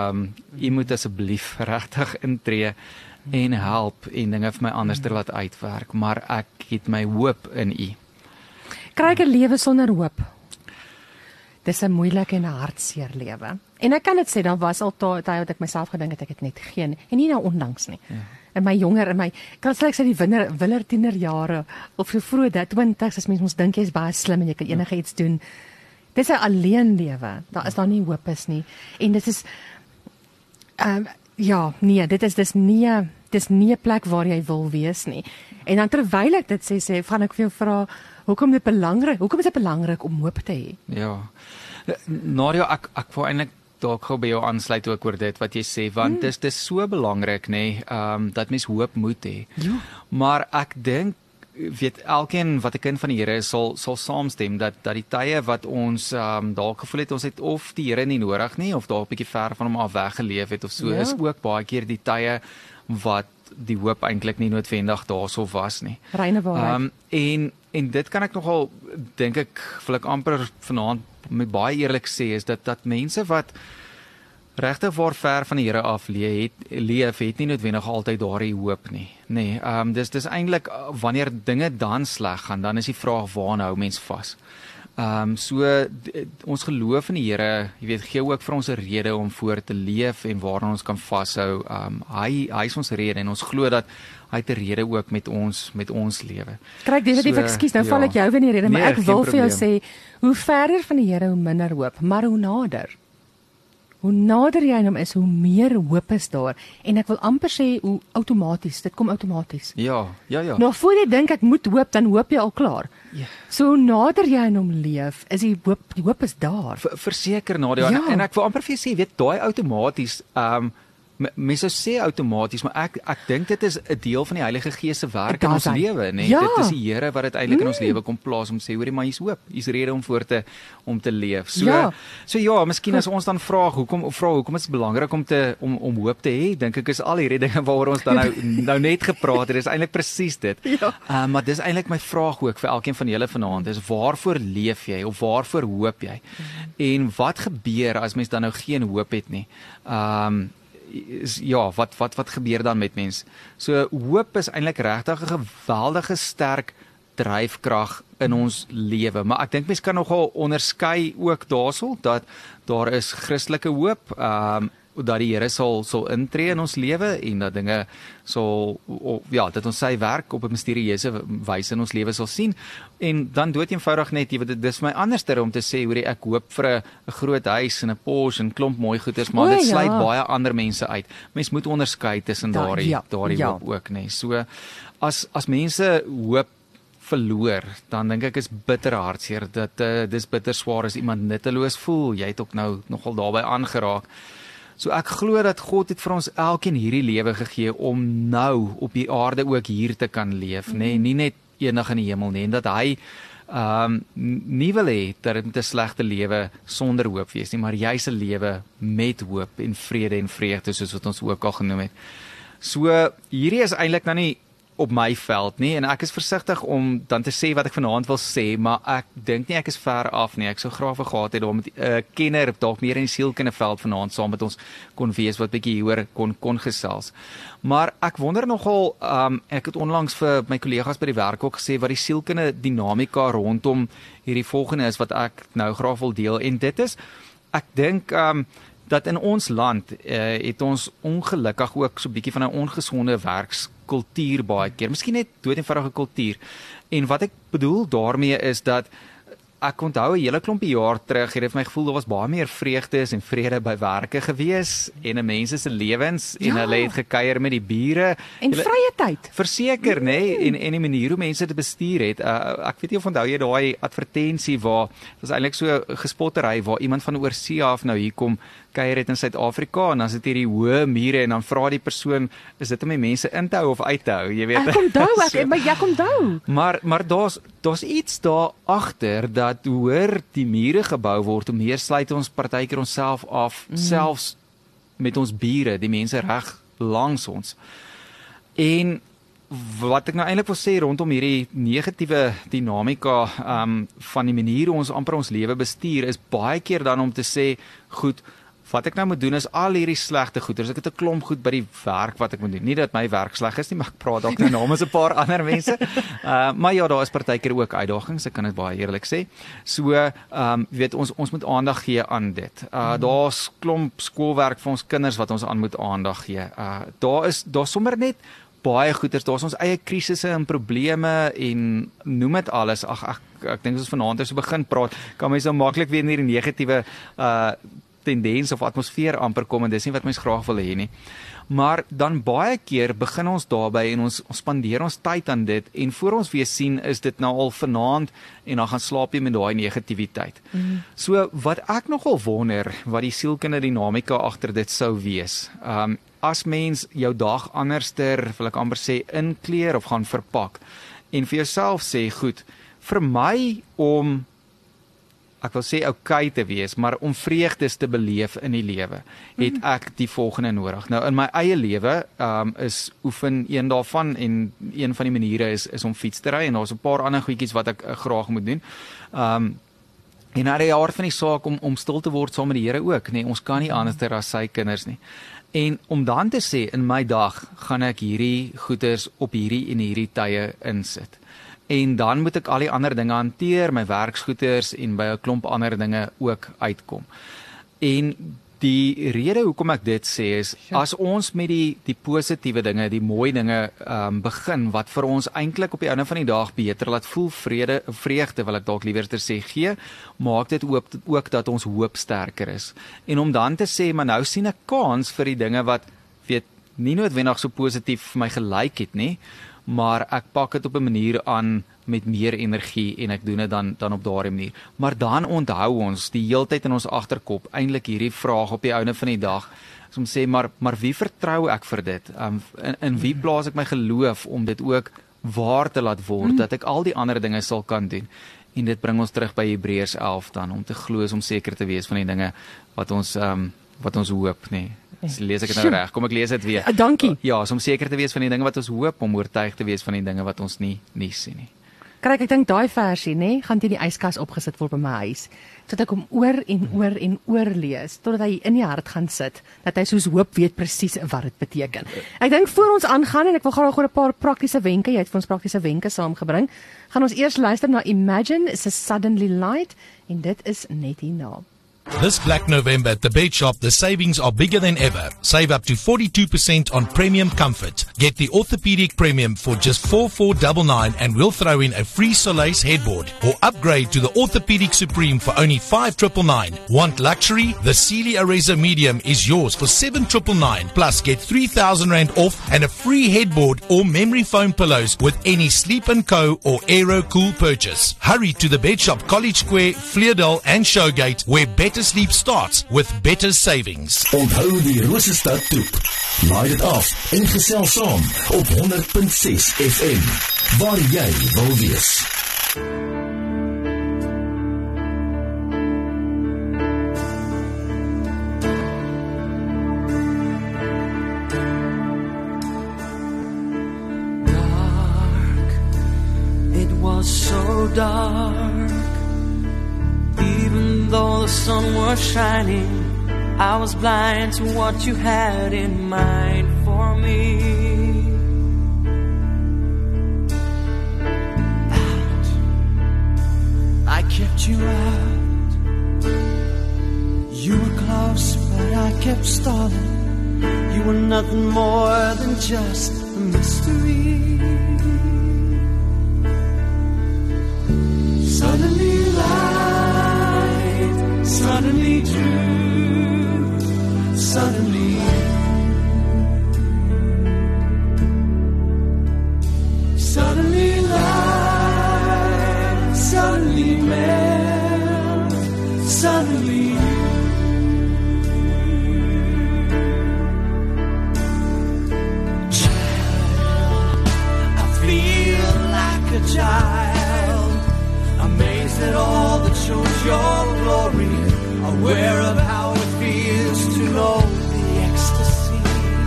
U moet asseblief regtig intree en help en dinge vir my anders te laat uitwerk, maar ek het my hoop in U. Kry ek 'n lewe sonder hoop? dis 'n moeilike en 'n hartseer lewe. En ek kan dit sê, daar was al tye wat ek myself gedink het ek het net geen, en nie nou onlangs nie. Ja. In my kan sê die willer tienerjare, of so vroeg dat 20's, as mens ons dink jy is baie slim en jy kan enige iets doen. Dis 'n alleen lewe, daar is daar nie hoop is nie. En dit is, dis nie 'n plek waar jy wil wees nie. En dan terwyl ek dit sê, gaan ek vir jou vra, hoekom is dit belangrik om hoop te hê? Ja. Nadia, ek wou eintlik dalk gou by jou aansluit ook oor dit wat jy sê, want dis so belangrik, nê, dat mens hoop moet hê. Ja. Maar ek dink, weet, elkeen wat 'n kind van die Here is, sal saamstem dat die tye wat ons dalk gevoel het ons het of die Here nie nodig nie, of dalk 'n bietjie ver van hom af weggeleef het of so, is ook baie keer die tye wat die hoop eintlik nie noodwendig daarso was nie. Reine waarheid. En dit kan ek nogal, dink ek, wil ek amper vanaand met baie eerlik sê, is dat mense wat regtig waar ver van die Here af leef, het nie noodwendig altyd daardie hoop nie. Nee, dis eintlik wanneer dinge dan sleg gaan, dan is die vraag, waarna hou mens vas? Ons geloof in die Here, jy weet, gee ook vir ons 'n rede om voor te leef en waaraan ons kan vashou. Hy is ons rede, en ons glo dat hy het 'n rede ook met ons lewe. Kry definitief, ekskuus, nou val ek jou in die rede, maar ek wil vir jou sê, hoe verder van die Here, hoe minder hoop, maar hoe nader jy aan hom is, hoe meer hoop is daar. En ek wil amper sê, hoe outomaties, dit kom outomaties. Ja. Nou voor jy dink ek moet hoop, dan hoop jy al klaar. Ja. So hoe nader jy aan hom leef, is die hoop is daar. Verseker, Nadia, Ja. en ek wil amper vir jou sê, weet, daai outomaties, mense sê outomaties, maar ek dink dit is 'n deel van die Heilige Gees se werk in ons lewe, nê. Ja. Dit is die Here wat dit eintlik in ons lewe kom plaas om sê, hoorie, maar hier's hoop, hier's rede om te leef. So ja, miskien as ons dan vra hoekom is dit belangrik om hoop te hê, dink ek is al hierdie dinge waaroor ons dan nou net gepraat het, is eintlik presies dit. Ja. Maar dis eintlik my vraag ook vir elkeen van julle vanaand, is waarvoor leef jy of waarvoor hoop jy? En wat gebeur as mens dan nou geen hoop het nie? Wat gebeur dan met mens? So hoop is eintlik regtig 'n geweldige sterk dryfkrag in ons lewe, maar ek dink mens kan nogal onderskei ook daarso dat daar is Christelike hoop, dat die Here sal intree in ons lewe en dat dinge dat ons sy werk op 'n misterieuse wyse in ons lewe sal sien. En dan dood eenvoudig net, jy weet, dis my anderster om te sê, hoorie, ek hoop vir 'n groot huis en 'n Porsche en klomp mooi goeders, maar dit sluit baie ander mense uit. Mens moet onderskei tussen daardie hoop ook, nê. So as mense hoop verloor, dan dink ek is bitter hartseer, dat dis bitter swaar as iemand nutteloos voel. Jy het ook nou nogal daarbey aangeraak. So ek glo dat God het vir ons elkeen hierdie lewe gegee om nou op die aarde ook hier te kan leef, nê, nie net eendag in die hemel nie, en dat hy nie wil hê dat dit 'n slegte lewe sonder hoop wees nie, maar juis 'n lewe met hoop en vrede en vreugde, soos wat ons ook al genoem het. So hierdie is eintlik nou nie op my veld nie, en ek is versigtig om dan te sê wat ek vanaand wil sê, maar ek dink nie ek is ver af nie. Ek sou graag gehad het om met 'n kenner dalk meer in die sielkindeveld vanaand saam met ons kon wees wat bietjie hieroor kon gesels. Maar ek wonder nogal, ek het onlangs vir my kollegas by die werk ook gesê wat die sielkundige dinamika rondom hierdie volgende is wat ek nou graag wil deel, en dit is, ek dink dat in ons land het ons ongelukkig ook so 'n bietjie van 'n ongesonde werkskultuur baie keer. Miskien net doeteenvoudige kultuur. En wat ek bedoel daarmee is dat ek onthou 'n hele klompie jaar terug, het dit vir my gevoel daar was baie meer vreugdes en vrede by werke gewees en in mense se lewens, en hulle het gekuier met die bure en vrye tyd. Verseker, nê, en die manier hoe mense dit bestuur het. Ek weet nie of onthou jy daai advertensie waar was eintlik so gespottery waar iemand van oorsee af nou hier kom kuier het in Suid-Afrika, en dan sit hierdie hoë mure en dan vra die persoon, is dit om die mense in te hou of uit te hou, jy weet. Ek onthou, maar jy onthou. Maar daar's iets daar agter dat hoe hoër die mure gebou word, hoe meer sluit ons partykeer onsself af, selfs met ons bure, die mense reg langs ons. En wat ek nou eintlik wil sê rondom hierdie negatiewe dinamika van die manier hoe ons amper ons lewe bestuur, is baie keer dan om te sê, goed, wat ek nou moet doen is al hierdie slegte goeders. Ek het 'n klomp goed by die werk wat ek moet doen. Nie dat my werk sleg is nie, maar ek praat dalk nou namens 'n paar ander mense. Maar ja, daar is partykeer ook uitdagings, ek kan dit baie eerlik sê. So, weet ons moet aandag gee aan dit. Daar's klomp skoolwerk vir ons kinders wat ons aan moet aandag gee. Daar sommer net baie goeders, daar's ons eie krisisse en probleme en noem dit alles. Ek dink as ons vanaand so begin praat, kan mens nou maklik weer in hierdie negatiewe tendens of atmosfeer amper kom en dis nie wat mens graag wil hê nie. Maar dan baie keer begin ons daarby en ons spandeer ons tyd aan dit en voor ons weer sien is dit nou al vanaand en dan gaan slaap jy met daai negativiteit. So wat ek nogal wonder wat die sielkundige dinamika agter dit sou wees. As mens jou dag anderster, wil ek amper sê, inkleer of gaan verpak en vir jouself sê, goed, vir my om, ek wil sê okay te wees, maar om vreugdes te beleef in die lewe, het ek die volgende nodig. Nou in my eie lewe is oefen een daarvan en een van die maniere is om fiets te ry en daar's 'n paar ander goedjies wat ek graag moet doen. En uit die aard van die saak om stil te word saam met die Here ook, nee, ons kan nie anderster as sy kinders nie. En om dan te sê, in my dag gaan ek hierdie goeders op hierdie en hierdie tye insit. En dan moet ek al die ander dinge hanteer, my werksgoeders en by 'n klomp ander dinge ook uitkom. En die rede hoekom ek dit sê is, as ons met die positiewe dinge, die mooi dinge begin, wat vir ons eintlik op die einde van die dag beter laat voel, vreugde wil ek dalk liewer sê gee, maak dit ook dat ons hoop sterker is. En om dan te sê, maar nou sien ek kans vir die dinge wat, weet, nie noodwendig so positief vir my gelyk het nie, maar ek pak dit op 'n manier aan met meer energie en ek doen dit dan op daardie manier. Maar dan onthou ons die heeltyd in ons agterkop eintlik hierdie vraag op die einde van die dag, om sê maar wie vertrou ek vir dit? In wie plaas ek my geloof om dit ook waar te laat word, dat ek al die ander dinge sal kan doen? En dit bring ons terug by Hebreërs 11 dan, om te glo is om seker te wees van die dinge wat ons hoop, nee. Lees ek dit nou reg? Kom ek lees dit weer. Dankie. Ja, om seker te wees van die dinge wat ons hoop, om oortuig te wees van die dinge wat ons nie sien nie. Kyk, ek dink daai versie, nê, gaan teen die yskas opgesit word by my huis. Tot ek hom oor en oor lees, totdat hy in die hart gaan sit, dat hy soos hoop weet presies wat dit beteken. Ek dink voor ons aangaan, en ek wil graag oor 'n paar praktiese wenke, jy het vir ons praktiese wenke saamgebring, gaan ons eers luister na Imagine, is a Suddenly Light, en dit is net hierna. This Black November at the Bed Shop, the savings are bigger than ever. Save up to 42% on premium comfort. Get the Orthopedic Premium for just $4,499 and we'll throw in a free Solace headboard. Or upgrade to the Orthopedic Supreme for only $5,999. Want luxury? The Sealy Areza Medium is yours for $7,999. Plus get R3,000 off and a free headboard or memory foam pillows with any Sleep & Co. or Aero Cool purchase. Hurry to the Bed Shop, College Square, Vleerdal and Showgate, where better sleep starts with better savings. Onthou die Rosestad toep. Laai dit af en gesels saam op 100.6 FM, waar jy wil wees. Dark, it was so dark. Even though the sun was shining, I was blind to what you had in mind for me. Out, I kept you out. You were close, but I kept stalling. You were nothing more than just a mystery. Suddenly light, suddenly true, suddenly suddenly light, suddenly melt, suddenly child, I feel like a child, amazed at all that shows your glory, aware of how it feels to know the ecstasy.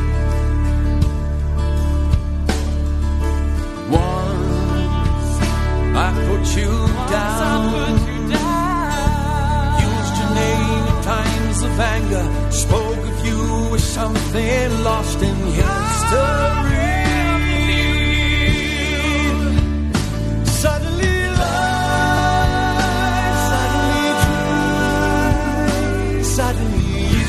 Once I put you down, used your name in times of of anger, spoke of you as something lost in history. Suddenly life, suddenly truth, suddenly you.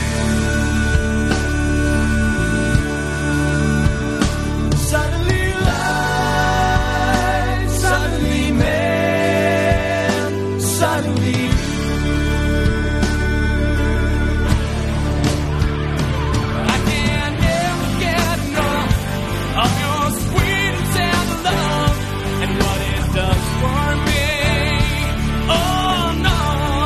Suddenly life, suddenly man, suddenly I can't ever get enough of your sweet and tender love and what it does for me. Oh no,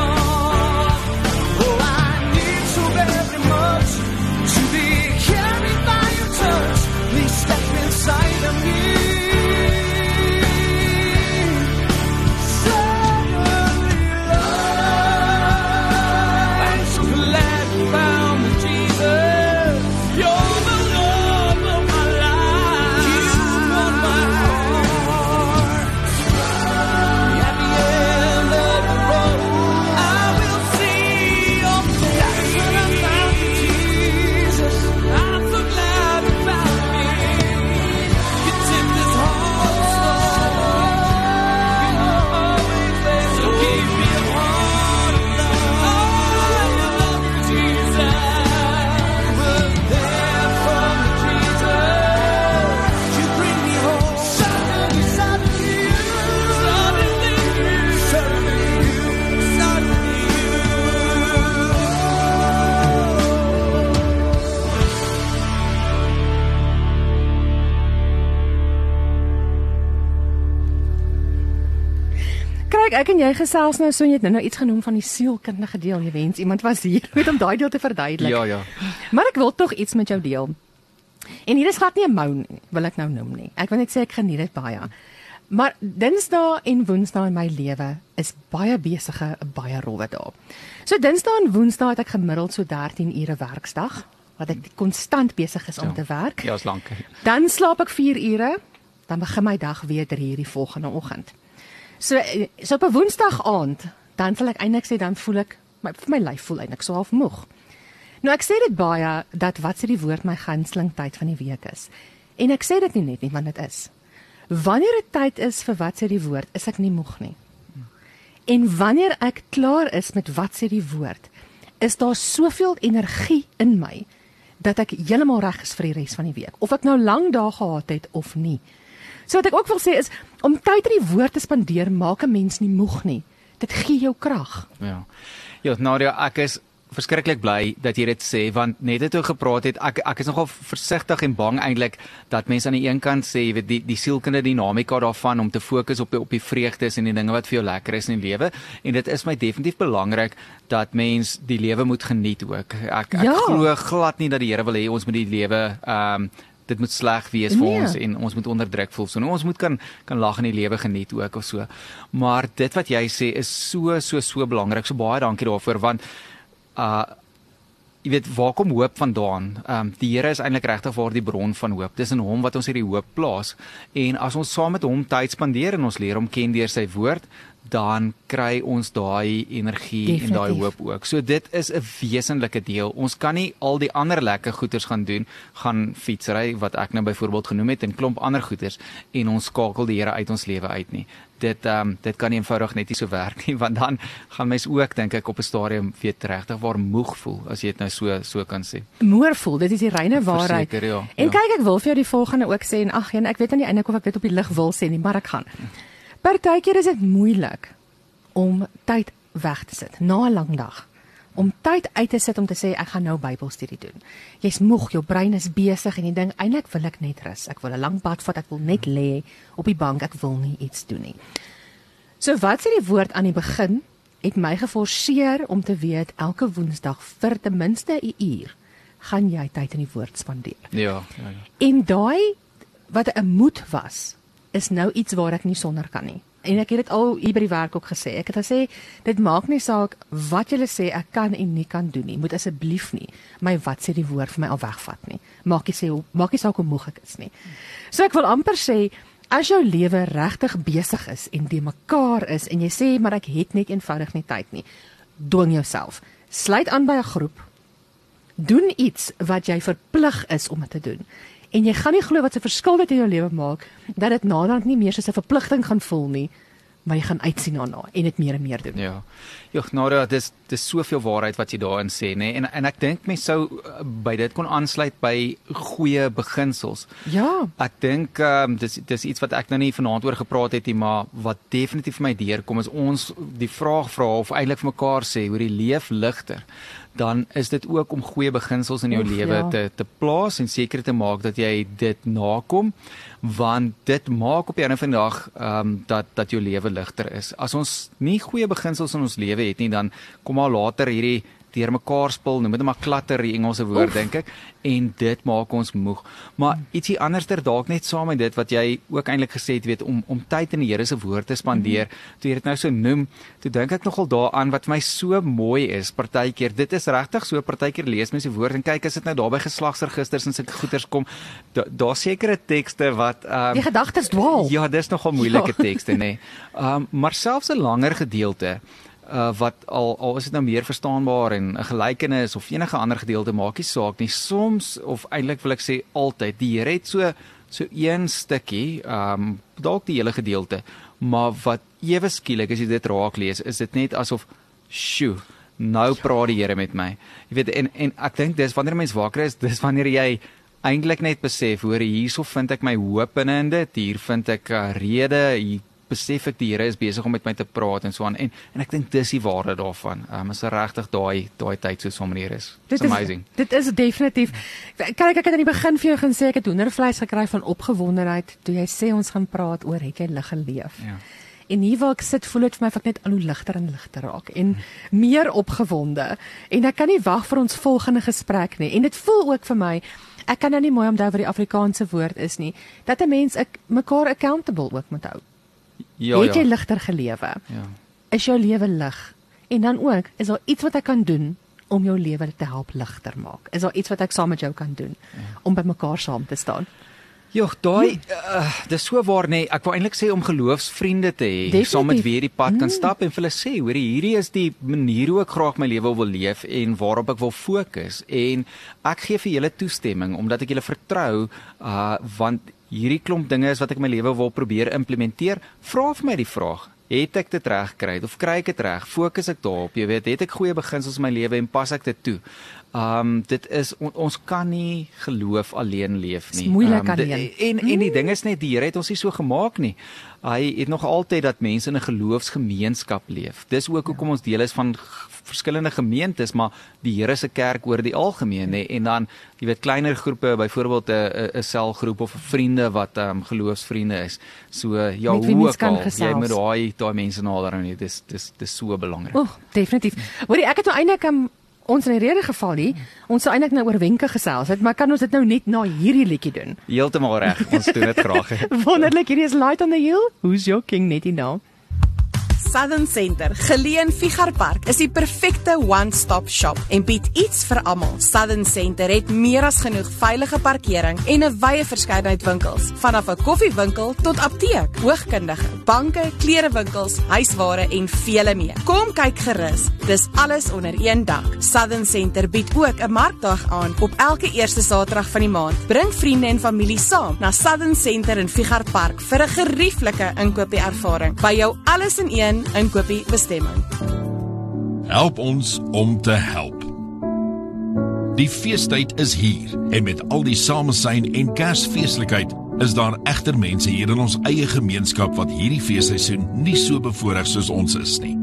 oh I need so very much to be carried by your touch. Please step inside of me. Suddenly love, I'm so glad you found me, Jesus. You're the love of my life. You won my heart. At the end of the road, I will see your face. When I found you, Jesus. I'm so glad you found me. You tipped this heart so you're always there. So give me a heart of love. I love you, Jesus. Was there for me, Jesus. You bring me home. Suddenly, suddenly you. Suddenly you. Suddenly you. Suddenly you. Kyk, ek en jy gesels nou so, jy het nou iets genoem van die sielkundige deel, jy wens iemand was hier met om daai deel te verduidelik. Ja, ja. Maar ek wil tog iets met jou deel. En hier is glad nie 'n mou nie, wil ek nou noem nie. Ek wil net sê ek geniet dit baie. Maar Dinsdae en Woensdae in my lewe is baie besige, baie rowwe dae. So Dinsdae en Woensdae het ek gemiddeld so 13 ure werksdag, wat ek konstant besig is om te werk. Ja, is lank. Dan slaap ek 4 ure, dan begin my dag weer 3 uur die volgende oggend. So op 'n Woensdag aand, dan sal ek eintlik sê dan voel ek my lyf voel eintlik so half moeg. Nou ek sê dit baie dat wat sê die woord my gunsteling tyd van die week is. En ek sê dit nie net nie, want dit is. Wanneer dit tyd is vir wat sê die woord, is ek nie moeg nie. En wanneer ek klaar is met wat sê die woord, is daar soveel energie in my dat ek heeltemal reg is vir die res van die week. Of ek nou lang dae gehad het of nie. So wat ek ook wil sê is, om tyd in die woord te spandeer, maak 'n mens nie moeg nie. Dit gee jou krag. Ja. Ja, Nadia, ek is verskriklik bly dat jy dit sê, want net het toe gepraat het, ek is nogal versigtig en bang eintlik dat mense aan die een kant sê, jy weet, die sielkundige dinamika daarvan om te fokus op die vreugdes en die dinge wat vir jou lekker is in die lewe, en dit is my definitief belangrik dat mens die lewe moet geniet ook. Ek glo glad nie dat die Here wil hê ons moet die lewe dit moet sleg wees vir ons en ons moet onderdruk voel. So ons moet kan lag in die lewe geniet ook of so. Maar dit wat jy sê is so belangrik. So baie dankie daarvoor, want jy weet, waar kom hoop vandaan? Die Here is eintlik regtig waar die bron van hoop. Dis in hom wat ons hierdie hoop plaas. En as ons saam met hom tyd spandeer en ons leer hom ken deur sy woord, dan kry ons daai energie en daai hoop ook. So dit is 'n wesenlike deel. Ons kan nie al die ander lekker goeders gaan doen, gaan fietsry wat ek nou byvoorbeeld genoem het en klomp ander goeders, en ons skakel die Here uit ons lewe uit nie. Dit kan nie eenvoudig net nie so werk nie, want dan gaan mens ook, dink ek, op 'n stadium weer regtig waar moeg voel, as jy dit nou so kan sê. Moer voel, dit is die reine waarheid. Verseker, ja. En kyk, ek wil vir jou die volgende ook sê, en ag, ek weet aan die einde of ek dit op die lig wil sê nie, maar ek gaan. Partykeer is dit moeilik om tyd weg te sit na 'n lang dag. Om tyd uit te sit om te sê ek gaan nou Bybelstudie doen. Jy's moeg, jou brein is besig en jy dink eintlik wil ek net rus. Ek wil 'n lang pad vat, ek wil net lê op die bank, ek wil nie iets doen nie. So wat sê die woord aan die begin het my geforseer om te weet elke Woensdag vir ten minste 'n uur gaan jy tyd in die woord spandeer. Ja. En daai wat 'n moed was, is nou iets waar ek nie sonder kan nie. En ek het dit al hier by die werk ook gesê. Ek het gesê, dit maak nie saak wat julle sê ek kan en nie kan doen nie. Moet asseblief nie my wat sê die woord vir my al wegvat nie. Maak nie saak hoe moeg ek is nie. So ek wil amper sê, as jou lewe regtig besig is en die mekaar is en jy sê maar ek het net eenvoudig nie tyd nie, dwing jouself. Sluit aan by 'n groep Doen iets wat jy verplig is om dit te doen. En jy gaan nie glo wat 'n verskil dit in jou lewe maak, dat dit naderhand nie meer soos 'n verpligting gaan voel nie, maar jy gaan uitsien daarna en dit meer en meer doen. Ja. Jogg, Nadia, dis soveel waarheid wat jy daarin sê, nê? En ek dink mens sou by dit kon aansluit by goeie beginsels. Ja. Ek dink dis iets wat ek nou nie vanaand oor gepraat het nie, maar wat definitief vir my deurkom is ons die vraag vra of eintlik vir mekaar sê oor die leef ligter. Dan is dit ook om goeie beginsels in jou lewe te plaas en seker te maak dat jy dit nakom, want dit maak op die einde van die dag dat jou lewe ligter is. As ons nie goeie beginsels in ons lewe het nie, dan kom al later hierdie deurmekaar spul, noem dit maar klatter, die Engelse woord dink ek, en dit maak ons moeg. Maar ietsie anderster dalk net saam met dit wat jy ook eintlik gesê het, weet, om tyd in die Here se woord te spandeer. Toe jy dit nou so noem, toe dink ek nogal daaraan wat vir my so mooi is, partykeer, dit is regtig so, partykeer lees mense die woord en kyk as dit nou daar by geslagsregisters en sulke goeters kom, daar sekere tekste wat die gedagtes dwaal. Ja, dis nogal moeilike tekste, nê. Maar selfs 'n langer gedeelte wat al is dit nou meer verstaanbaar en 'n gelykenis of enige ander gedeelte maak nie saak nie. Soms of eintlik wil ek sê altyd, die Here het so een stukkie, dalk die hele gedeelte, maar wat ewe skielik as jy dit raak lees, is dit net asof sjoe, nou praat die Here met my. Jy weet, en ek dink dis wanneer 'n mens wakker is, dis wanneer jy eintlik net besef, hoor, hierso vind ek my hoop in dit, hier vind ek rede, hier besef ek die Here is besig om met my te praat en so aan, en ek dink dis die waarde daarvan, is regtig daai tyd so saam hier is. It's amazing. Dit is definitief, kyk, ek het aan die begin vir jou gesê, ek het hoendervleis gekry van opgewondenheid, toe jy sê ons gaan praat oor, het jy lig geleef. Ja. En hier waar ek sit, voel dit vir my of ek net al hoe ligter en ligter raak, en meer opgewonde, en ek kan nie wag vir ons volgende gesprek nie, en dit voel ook vir my, ek kan nou nie mooi onthou wat die Afrikaanse woord is nie, dat 'n mens mekaar accountable ook moet hou. Ja, het jy ligter gelewe? Ja. Is jou lewe lig? En dan ook, is daar iets wat ek kan doen om jou lewe te help ligter maak? Is daar iets wat ek saam met jou kan doen om by mekaar saam te staan? Joh, daai dis so waar, nee, ek wou eintlik sê om geloofsvriende te hê, saam met wie jy die pad kan stap en vir hulle sê, hoor, hierdie is die manier hoe ek graag my lewe wil leef en waarop ek wil fokus, en ek gee vir julle toestemming omdat ek julle vertrou, want hierdie klomp dinge is wat ek in my lewe wil probeer implementeer. Vra vir my die vraag, het ek dit reg gekry of kry ek dit reg? Fokus ek daarop? Jy weet, het ek goeie beginsels in my lewe en pas ek dit toe? Dit is ons kan nie geloof alleen leef nie. Dis moeilik alleen. En die ding is net, die Here het ons nie so gemaak nie. Hy het nog altyd dat mense in 'n geloofsgemeenskap leef. Dis ook hoekom ons deel is van verskillende gemeentes, maar die Here se kerk oor die algemeen, nê, en dan jy weet kleiner groepe, byvoorbeeld 'n selgroep of vriende wat geloofsvriende is. So ja, hoe ook al, jy moet daai mense nader nie. Dis so belangrik. Definitief. Hoorie, ek het nou eintlik ons in die rede geval nie. Ons sou eintlik nou oor wenke gesels het, maar kan ons dit nou net na hierdie liedjie doen? Heeltemal reg. Ons doen dit graag. Wonderlik, hierdie is Light on the Hill. Who's your king net nou? Southern Centre, geleë in Figart Park, is die perfekte one-stop shop en bied iets vir almal. Southern Centre het meer as genoeg veilige parkering en 'n wye verskeidenheid winkels, vanaf 'n koffiewinkel tot apteek, hoogkundige, banke, klerewinkels, huisware en vele meer. Kom kyk gerus, dis alles onder een dak. Southern Centre bied ook 'n markdag aan op elke eerste Saterdag van die maand. Bring vriende en familie saam na Southern Centre in Figart Park vir 'n gerieflike inkopieervaring by jou alles in een inkopie bestemming. Help ons om te help. Die feestyd is hier en met al die samesyn en Kersfeeslikheid is daar egter mense hier in ons eie gemeenskap wat hierdie feesseisoen nie so bevoorreg soos ons is nie.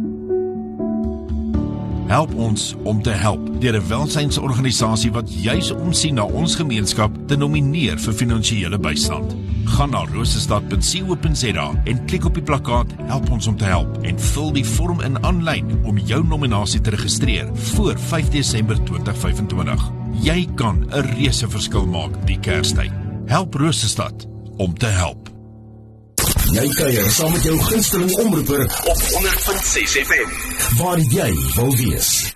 Help ons om te help deur 'n welsynsorganisasie wat juis omsien na ons gemeenskap te nomineer vir finansiële bystand. Gaan na rosestad.co.za en klik op die plakkaat Help ons om te help en vul die vorm in aanlyn om jou nominasie te registreer voor 5 Desember 2025. Jy kan 'n reuse verskil maak die Kerstyd. Help Rosestad om te help. Jy kuier saam met jou gunsteling omroeper op 100.6 FM, waar jy wil wees.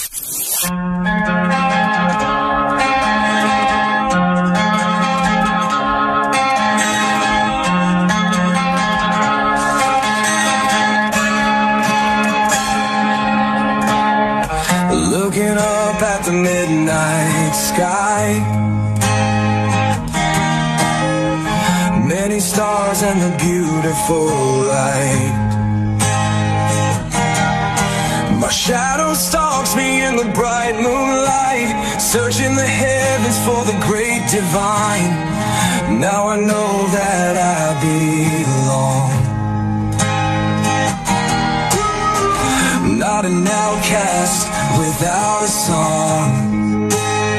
Looking up at the the midnight sky. Many stars and the beautiful light. My shadow stalks me in the bright moonlight, searching the heavens for the great divine. Now I know that I belong. Not an outcast without a song.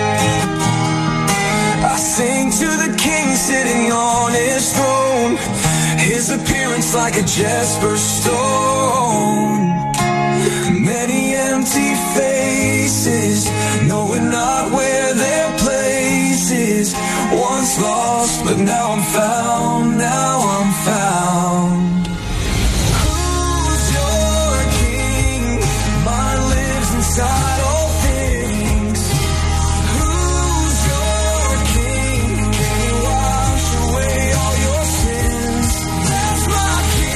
I sing to the king sitting on his throne, his appearance like a jasper stone. Many empty faces, knowing not where their place is. Once lost, but now I'm found, now I'm found. Who's your king? Mine lives inside all things. Who's your king? Can you wash away all your sins? That's my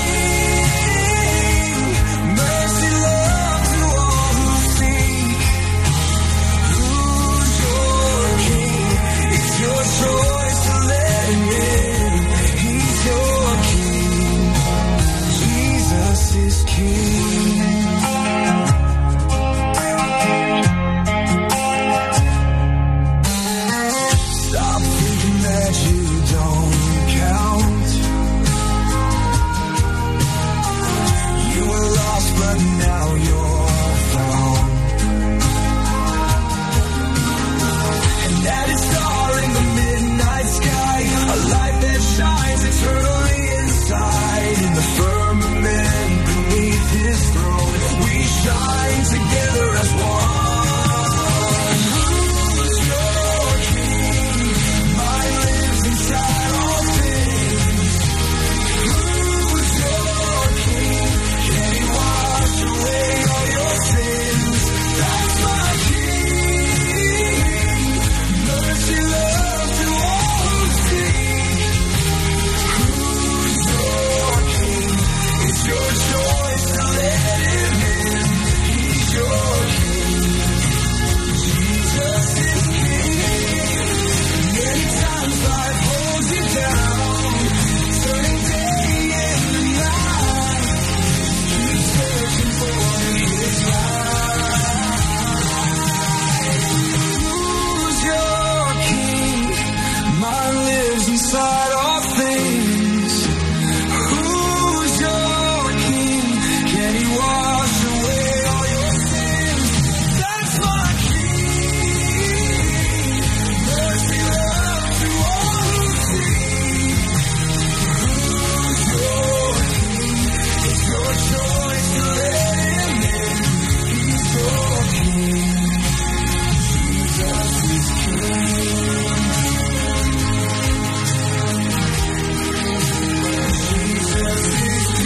king. Mercy, love to all who seek. Who's your king? It's your choice to let him in. He's your king. Jesus is king. Stop thinking that you don't count. You were lost, but now you're found. And that is star in the midnight sky, a light that shines eternally inside. In the firmament beneath his throne, we shine together as one. Who's your king? Mine lives inside all things. Who's your king? Can he wash away all your sins? That's my king. Mercy, love to all who seek. Who's your king? It's your choice to let him in. He's your king. Jesus is king. Many times life holds you down, turning day into night. Keep searching for his light. Who's your king? Mine lives inside all things. Who's your king? Can he wash away all your sins? That's my king. Mercy, love to all who seek. Who's your king? It's your choice to let him in. He's your king. Jesus is king. Jesus is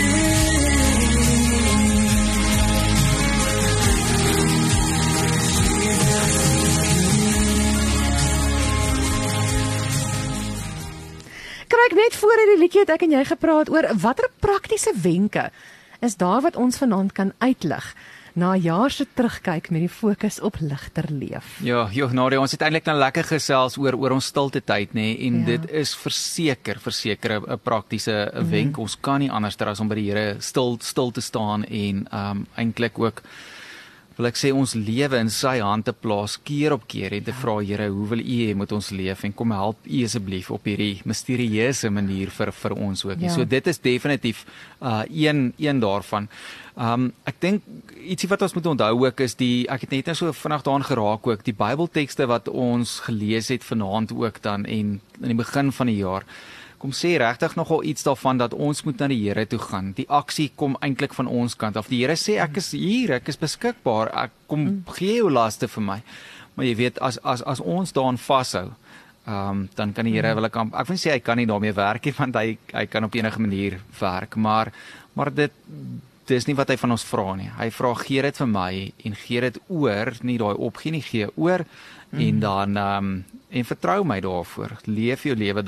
Kyk, net voor hierdie liedjie het ek en jy gepraat oor watter praktiese wenke is daar wat ons vanaand kan uitlig na 'n jaar se terugkyk met die fokus op ligter leef. Ja, Nadia, ons het eintlik nou lekker gesels oor ons stilte tyd, nê, en Ja. dit is verseker 'n praktiese wenk. Ons kan nie anders as om by die Here stil te staan en eintlik ook wil ek sê ons lewe in sy hand te plaas keer op keer en te vra, Here, hoe wil U hê moet ons leef en kom help U asseblief op hierdie misterieuse manier vir ons ook. Ja. So dit is definitief een daarvan. Ek dink ietsie wat ons moet onthou ook is ek het net nou so vinnig daaraan geraak ook, die Bybeltekste wat ons gelees het vanaand ook dan en in die begin van die jaar. Kom sê regtig nogal iets daarvan dat ons moet na die Here toe gaan. Die aksie kom eintlik van ons kant af. Die Here sê ek is hier, ek is beskikbaar. Ek kom gee jou laste vir my. Maar jy weet as ons daaraan vashou, dan kan die Here wil ek wil nie sê hy kan nie daarmee werk nie, want hy kan op enige manier werk, maar dis nie wat hy van ons vra nie. Hy vra gee dit vir my en gee dit oor, nie daai opgee nie, gee oor en dan en vertrou my daarvoor. Leef jou lewe dan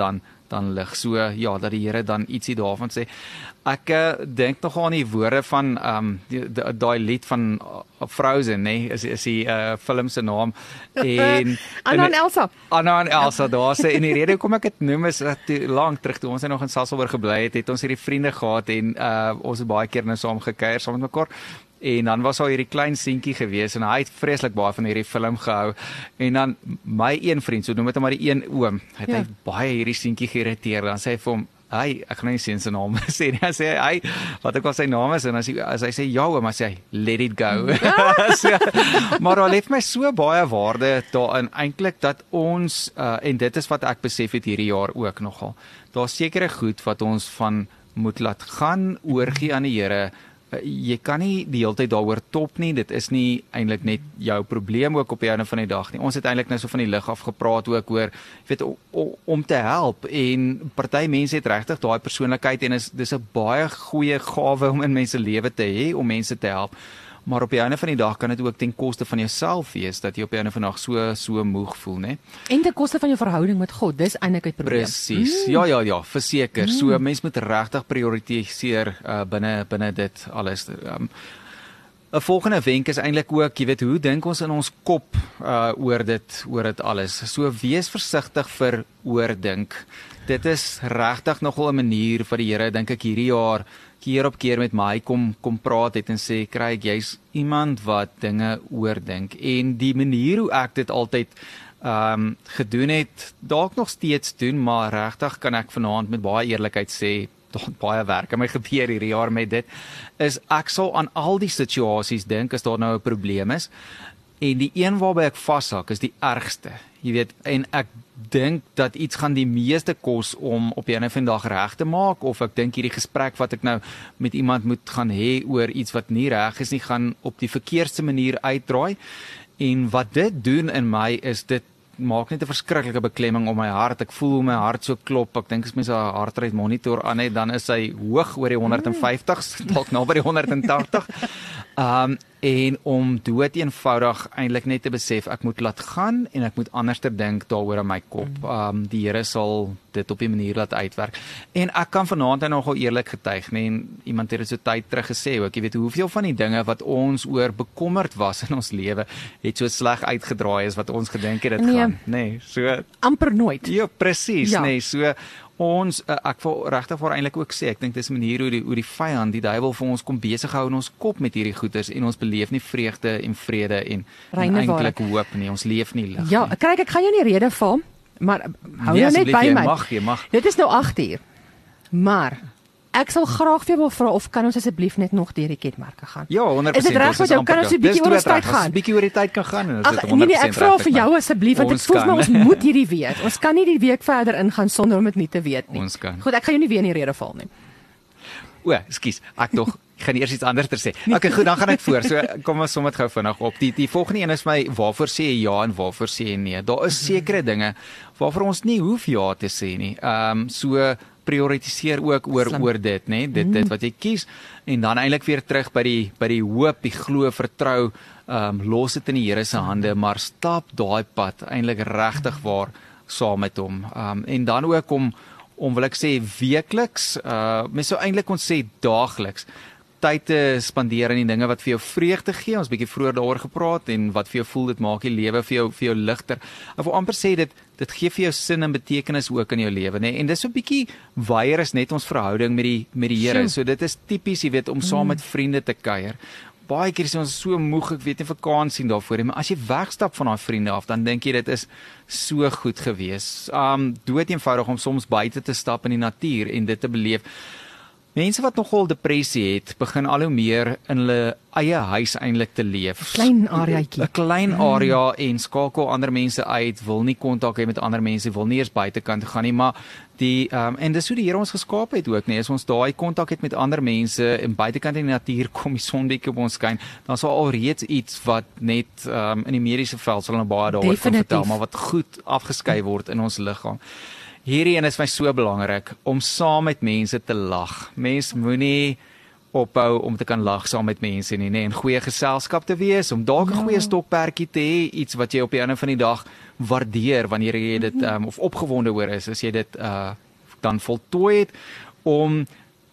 dan lig. So ja, dat die Here dan ietsie daarvan sê. Ek dink nog aan die woorde van daai lied van Frozen, nê, is die film se naam en Anna en Elsa. Anna en Elsa, daar sê en die rede hoekom ek dit noem is dat lank terug toe ons nog in Sasolburg gebly het ons hierdie vriende gehad en ons het baie keer nou saam gekuier saam met mekaar. En dan was al hierdie klein seentjie gewees en hy het vreeslik baie van hierdie film gehou. En dan my een vriend, so noem dit maar die een oom, hy baie hierdie seentjie geïrriteer. Dan sê hy vir hom, hy, ek gaan nie sien sy naam sê nie. Hy sê hy, wat ook al sy naam is en as hy sê ja, oom, hy sê let it go. So, maar daar lê vir my so baie waarde daarin eintlik dat ons en dit is wat ek besef het hierdie jaar ook nogal. Daar's sekere goed wat ons van moet laat gaan, oorgee aan die Here. Jy kan nie die hele tyd daaroor top nie, dit is nie eintlik net jou probleem ook op die einde van die dag nie. Ons het eintlik nou so van die lig af gepraat ook oor, weet, om te help en party mense het regtig daai persoonlikheid en dis 'n baie goeie gawe om in mense lewe te hê om mense te help. Maar op die einde van die dag kan dit ook ten koste van jouself wees dat jy op die einde van die dag so moeg voel, né? En ten koste van jou verhouding met God, dis eintlik 'n probleem. Presies. Ja, verseker. So mens moet regtig prioritiseer binne dit alles. 'n Volgende wenk is eintlik ook, jy weet, hoe dink ons in ons kop oor dit alles. So wees versigtig vir oordink. Dit is regtig nogal 'n manier vir die Here, dink ek hierdie jaar keer op keer met my kom praat het en sê, kry jy's iemand wat dinge oordink. En die manier hoe ek dit altyd gedoen het, dalk nog steeds doen, maar regtig kan ek vanaand met baie eerlikheid sê, tot baie werk in my gebeur hierdie jaar met dit, is ek sal aan al die situasies dink as daar nou 'n probleem is, en die een waarby ek vashak is die ergste, jy weet, en ek dink dat iets gaan die meeste kos om op 'n vandag reg te maak, of ek dink hierdie gesprek wat ek nou met iemand moet gaan hê oor iets wat nie reg is nie, gaan op die verkeerdste manier uitdraai, en wat dit doen in my is dit maak net 'n verskriklike beklemming om my hart. Ek voel hoe my hart so klop. Ek dink as mens 'n hartrate monitor aan het, dan is hy hoog oor die 150, dalk nou by die 180. En om dood eenvoudig eintlik net te besef, ek moet laat gaan en ek moet anderster dink daaroor in my kop. Die Here sal dit op die manier laat uitwerk. En ek kan vanaand nogal eerlik getuig, nee, en iemand het dit so tyd terug gesê ook, jy weet, hoeveel van die dinge wat ons oor bekommerd was in ons lewe, het so sleg uitgedraai is wat ons gedink het dit gaan. Nee, so amper nooit. Ja, presies, ja. Nee, so ons, ek wil regtig vir eintlik ook sê, ek dink dis 'n manier hoe die vyand, die duiwel vir ons kom besig hou in ons kop met hierdie goeters en ons beleef nie vreugde en vrede en eintlik hoop nie, ons leef nie lig. Ja, kyk, ek gaan jou nie rede val, maar hou nee, jou net by my. Jy mag. Dit is nou 8:00. Maar ek sal graag vir jou wil vra of kan ons asseblief net nog deur die kenmerke gaan? Ja, 100%. Is dit reg met jou? Kan ons 'n bietjie oor ons tyd gaan? 'n bietjie oor die tyd kan gaan en dit 100%. Nee, ek vra vir jou asseblief want dit voel my ons moet hierdie weet. Ons kan nie die week verder ingaan sonder om dit nie te weet nie. Ons kan. Goed, ek gaan jou nie weer in die rede val nie. O, ekskuus. Ek tog gaan eers iets anders sê. Okay, goed, dan gaan ek voor. So kom ons som dit gou vinnig op. Die volgende een is my waarvoor sê jy ja en waarvoor sê jy nee. Daar is sekere dinge waarvoor ons nie hoef ja te sê nie. So prioritiseer ook oor dit, nê? Dit wat jy kies en dan eintlik weer terug by die hoop, die glo, vertrou, los dit in die Here se hande, maar stap daai pad eintlik regtig waar saam met hom. En dan ook om wil ek sê weekliks, mens sou eintlik kon sê daagliks tyd te spandeer aan die dinge wat vir jou vreugde gee. Ons bietjie vroeër daaroor gepraat en wat vir jou voel dit maak die lewe vir jou ligter. Ek wil amper sê dit gee vir jou sin en betekenis ook in jou lewe, nê? En dis so 'n bietjie weier is net ons verhouding met die Here. So dit is tipies, jy weet, om saam met vriende te kuier. Baie keer is ons so moeg, ek weet nie vakansie daarvoor, maar as jy wegstap van daai vriende af, dan dink jy dit is so goed gewees. Dood eenvoudig om soms buite te stap in die natuur en dit te beleef. Mense wat nogal depressie het, begin al hoe meer in hulle eie huis eintlik te leef. 'n klein areaatjie. 'n klein area en skakel ander mense uit, wil nie kontak hê met ander mense, wil nie eens buitekant gaan nie, maar en dis hoe die Here ons geskaap het ook, nee, as ons daai kontak het met ander mense en buitekant in die natuur kom die son bietjie op ons skyn, dan sal alreeds iets wat net in die mediese veld sal nou baie daaroor kan vertel, maar wat goed afgeskei word in ons liggaam. Hierdie een is my so belangrik, om saam met mense te lag. Mens moenie ophou om te kan lag saam met mense nie, en goeie geselskap te wees, om dalk 'n goeie stokperdjie te hê, iets wat jy op die einde van die dag waardeer, wanneer jy dit, of opgewonde oor is, as jy dit dan voltooi het om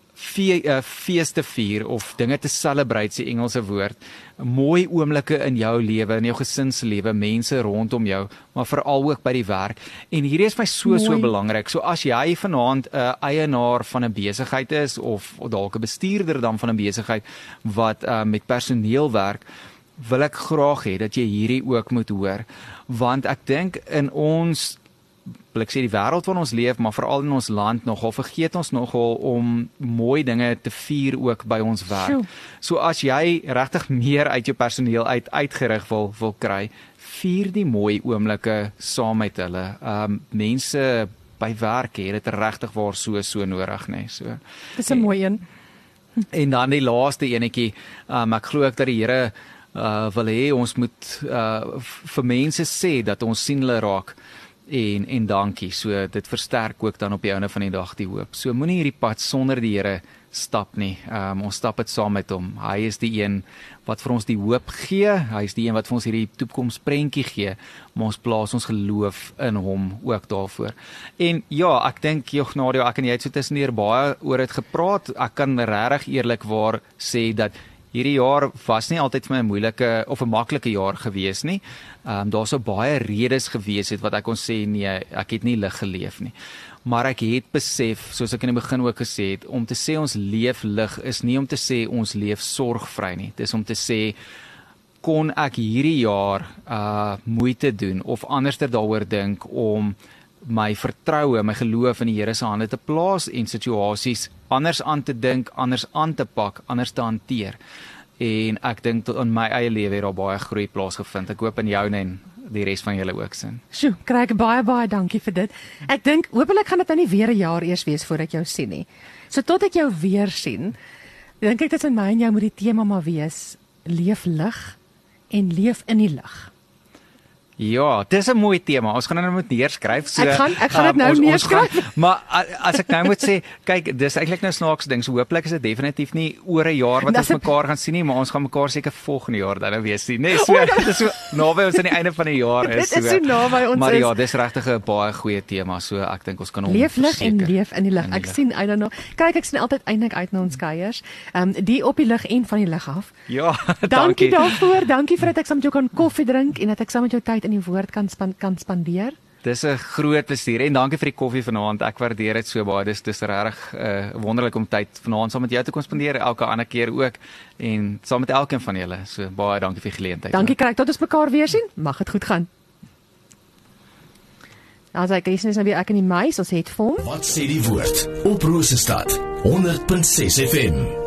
fees te vier of dinge te celebrate, die Engelse woord, mooi oomblikke in jou lewe, in jou gesinslewe, mense rondom jou, maar veral ook by die werk. En hierdie is my so belangrik. So as jy vanaand 'n eienaar van 'n besigheid is of dalk 'n bestuurder dan van 'n besigheid wat met personeel werk, wil ek graag hê dat jy hierdie ook moet hoor, want ek dink in ons, wil ek sê die wêreld waarin ons leef, maar veral in ons land nogal, vergeet ons nogal om mooi dinge te vier ook by ons werk. So as jy regtig meer uit jou personeel uitgerig wil kry, vier die mooi oomblikke saam met hulle. Mense by werk het dit regtig waar so nodig, né? So. Dis 'n mooi een. En dan die laaste enetjie, ek glo ek dat die Here wil hê ons moet vir mense sê dat ons sien hulle raak. En dankie, so dit versterk ook dan op die einde van die dag die hoop. So moenie hierdie pad sonder die Here stap nie, ons stap dit saam met hom. Hy is die een wat vir ons die hoop gee, hy is die een wat vir ons hierdie toekomsprentjie gee, maar ons plaas ons geloof in hom ook daarvoor. En ja, ek dink, Nadia, ek en jy het so tussendeur baie oor dit gepraat, ek kan regtig eerlikwaar sê dat hierdie jaar was nie altyd vir my 'n moeilike of 'n maklike jaar gewees nie. Daar sou baie redes gewees het wat ek kon sê, nee, ek het nie lig geleef nie. Maar ek het besef, soos ek in die begin ook gesê het, om te sê ons leef lig is nie om te sê ons leef sorgvry nie. Dis om te sê, kon ek hierdie jaar moeite doen of anderster daaroor dink om my vertroue, my geloof in die Here se hande te plaas en situasies anders aan te dink, anders aan te pak, anders te hanteer. En ek dink tot in my eie lewe het daar baie groei plaasgevind. Ek hoop in jou en die res van julle ook sin. Sjoe, kry ek baie dankie vir dit. Ek dink hopelik gaan dit nou nie weer 'n jaar eers wees voordat ek jou sien nie. So tot ek jou weer sien, dink ek tussen my en jou moet die tema maar wees: leef lig en leef in die lig. Ja, dis 'n mooi tema. Ons gaan dit moet neerskryf. So, ek gaan dit nou neerskryf. Maar as ek nou moet sê, kyk, dis eintlik nou snaaks ding. So hooplik is dit definitief nie oor 'n jaar wat ons mekaar gaan sien nie, maar ons gaan mekaar seker volgende jaar dan nou weer sien, né? So dis so naby ons aan die einde van die jaar is. Dit is so naby ons. Maar ja, dis regtig 'n baie goeie tema. So ek dink ons kan hom leef lig en leef in die lig. Ek sien uit daarna. Kyk, ek sien altyd eintlik uit na ons kuiers. Die op die lig en van die lig af. Ja, dankie daarvoor. Dankie vir dat ek saam met jou kan koffie drink en dat ek saam met jou tyd in die woord kan spandeer. Dis 'n groot plesier en dankie vir die koffie vanaand. Ek waardeer dit so baie. Dis regtig wonderlik om tyd vanaand saam met jou te kon spandeer, elke ander keer ook en saam met elkeen van julle. So baie dankie vir die geleentheid. Dankie Krak, tot ons mekaar weer sien. Mag dit goed gaan. As ek is nou weer ek en die meis, ons het vir hom. Wat sê die woord op Rosestad 100.6 FM.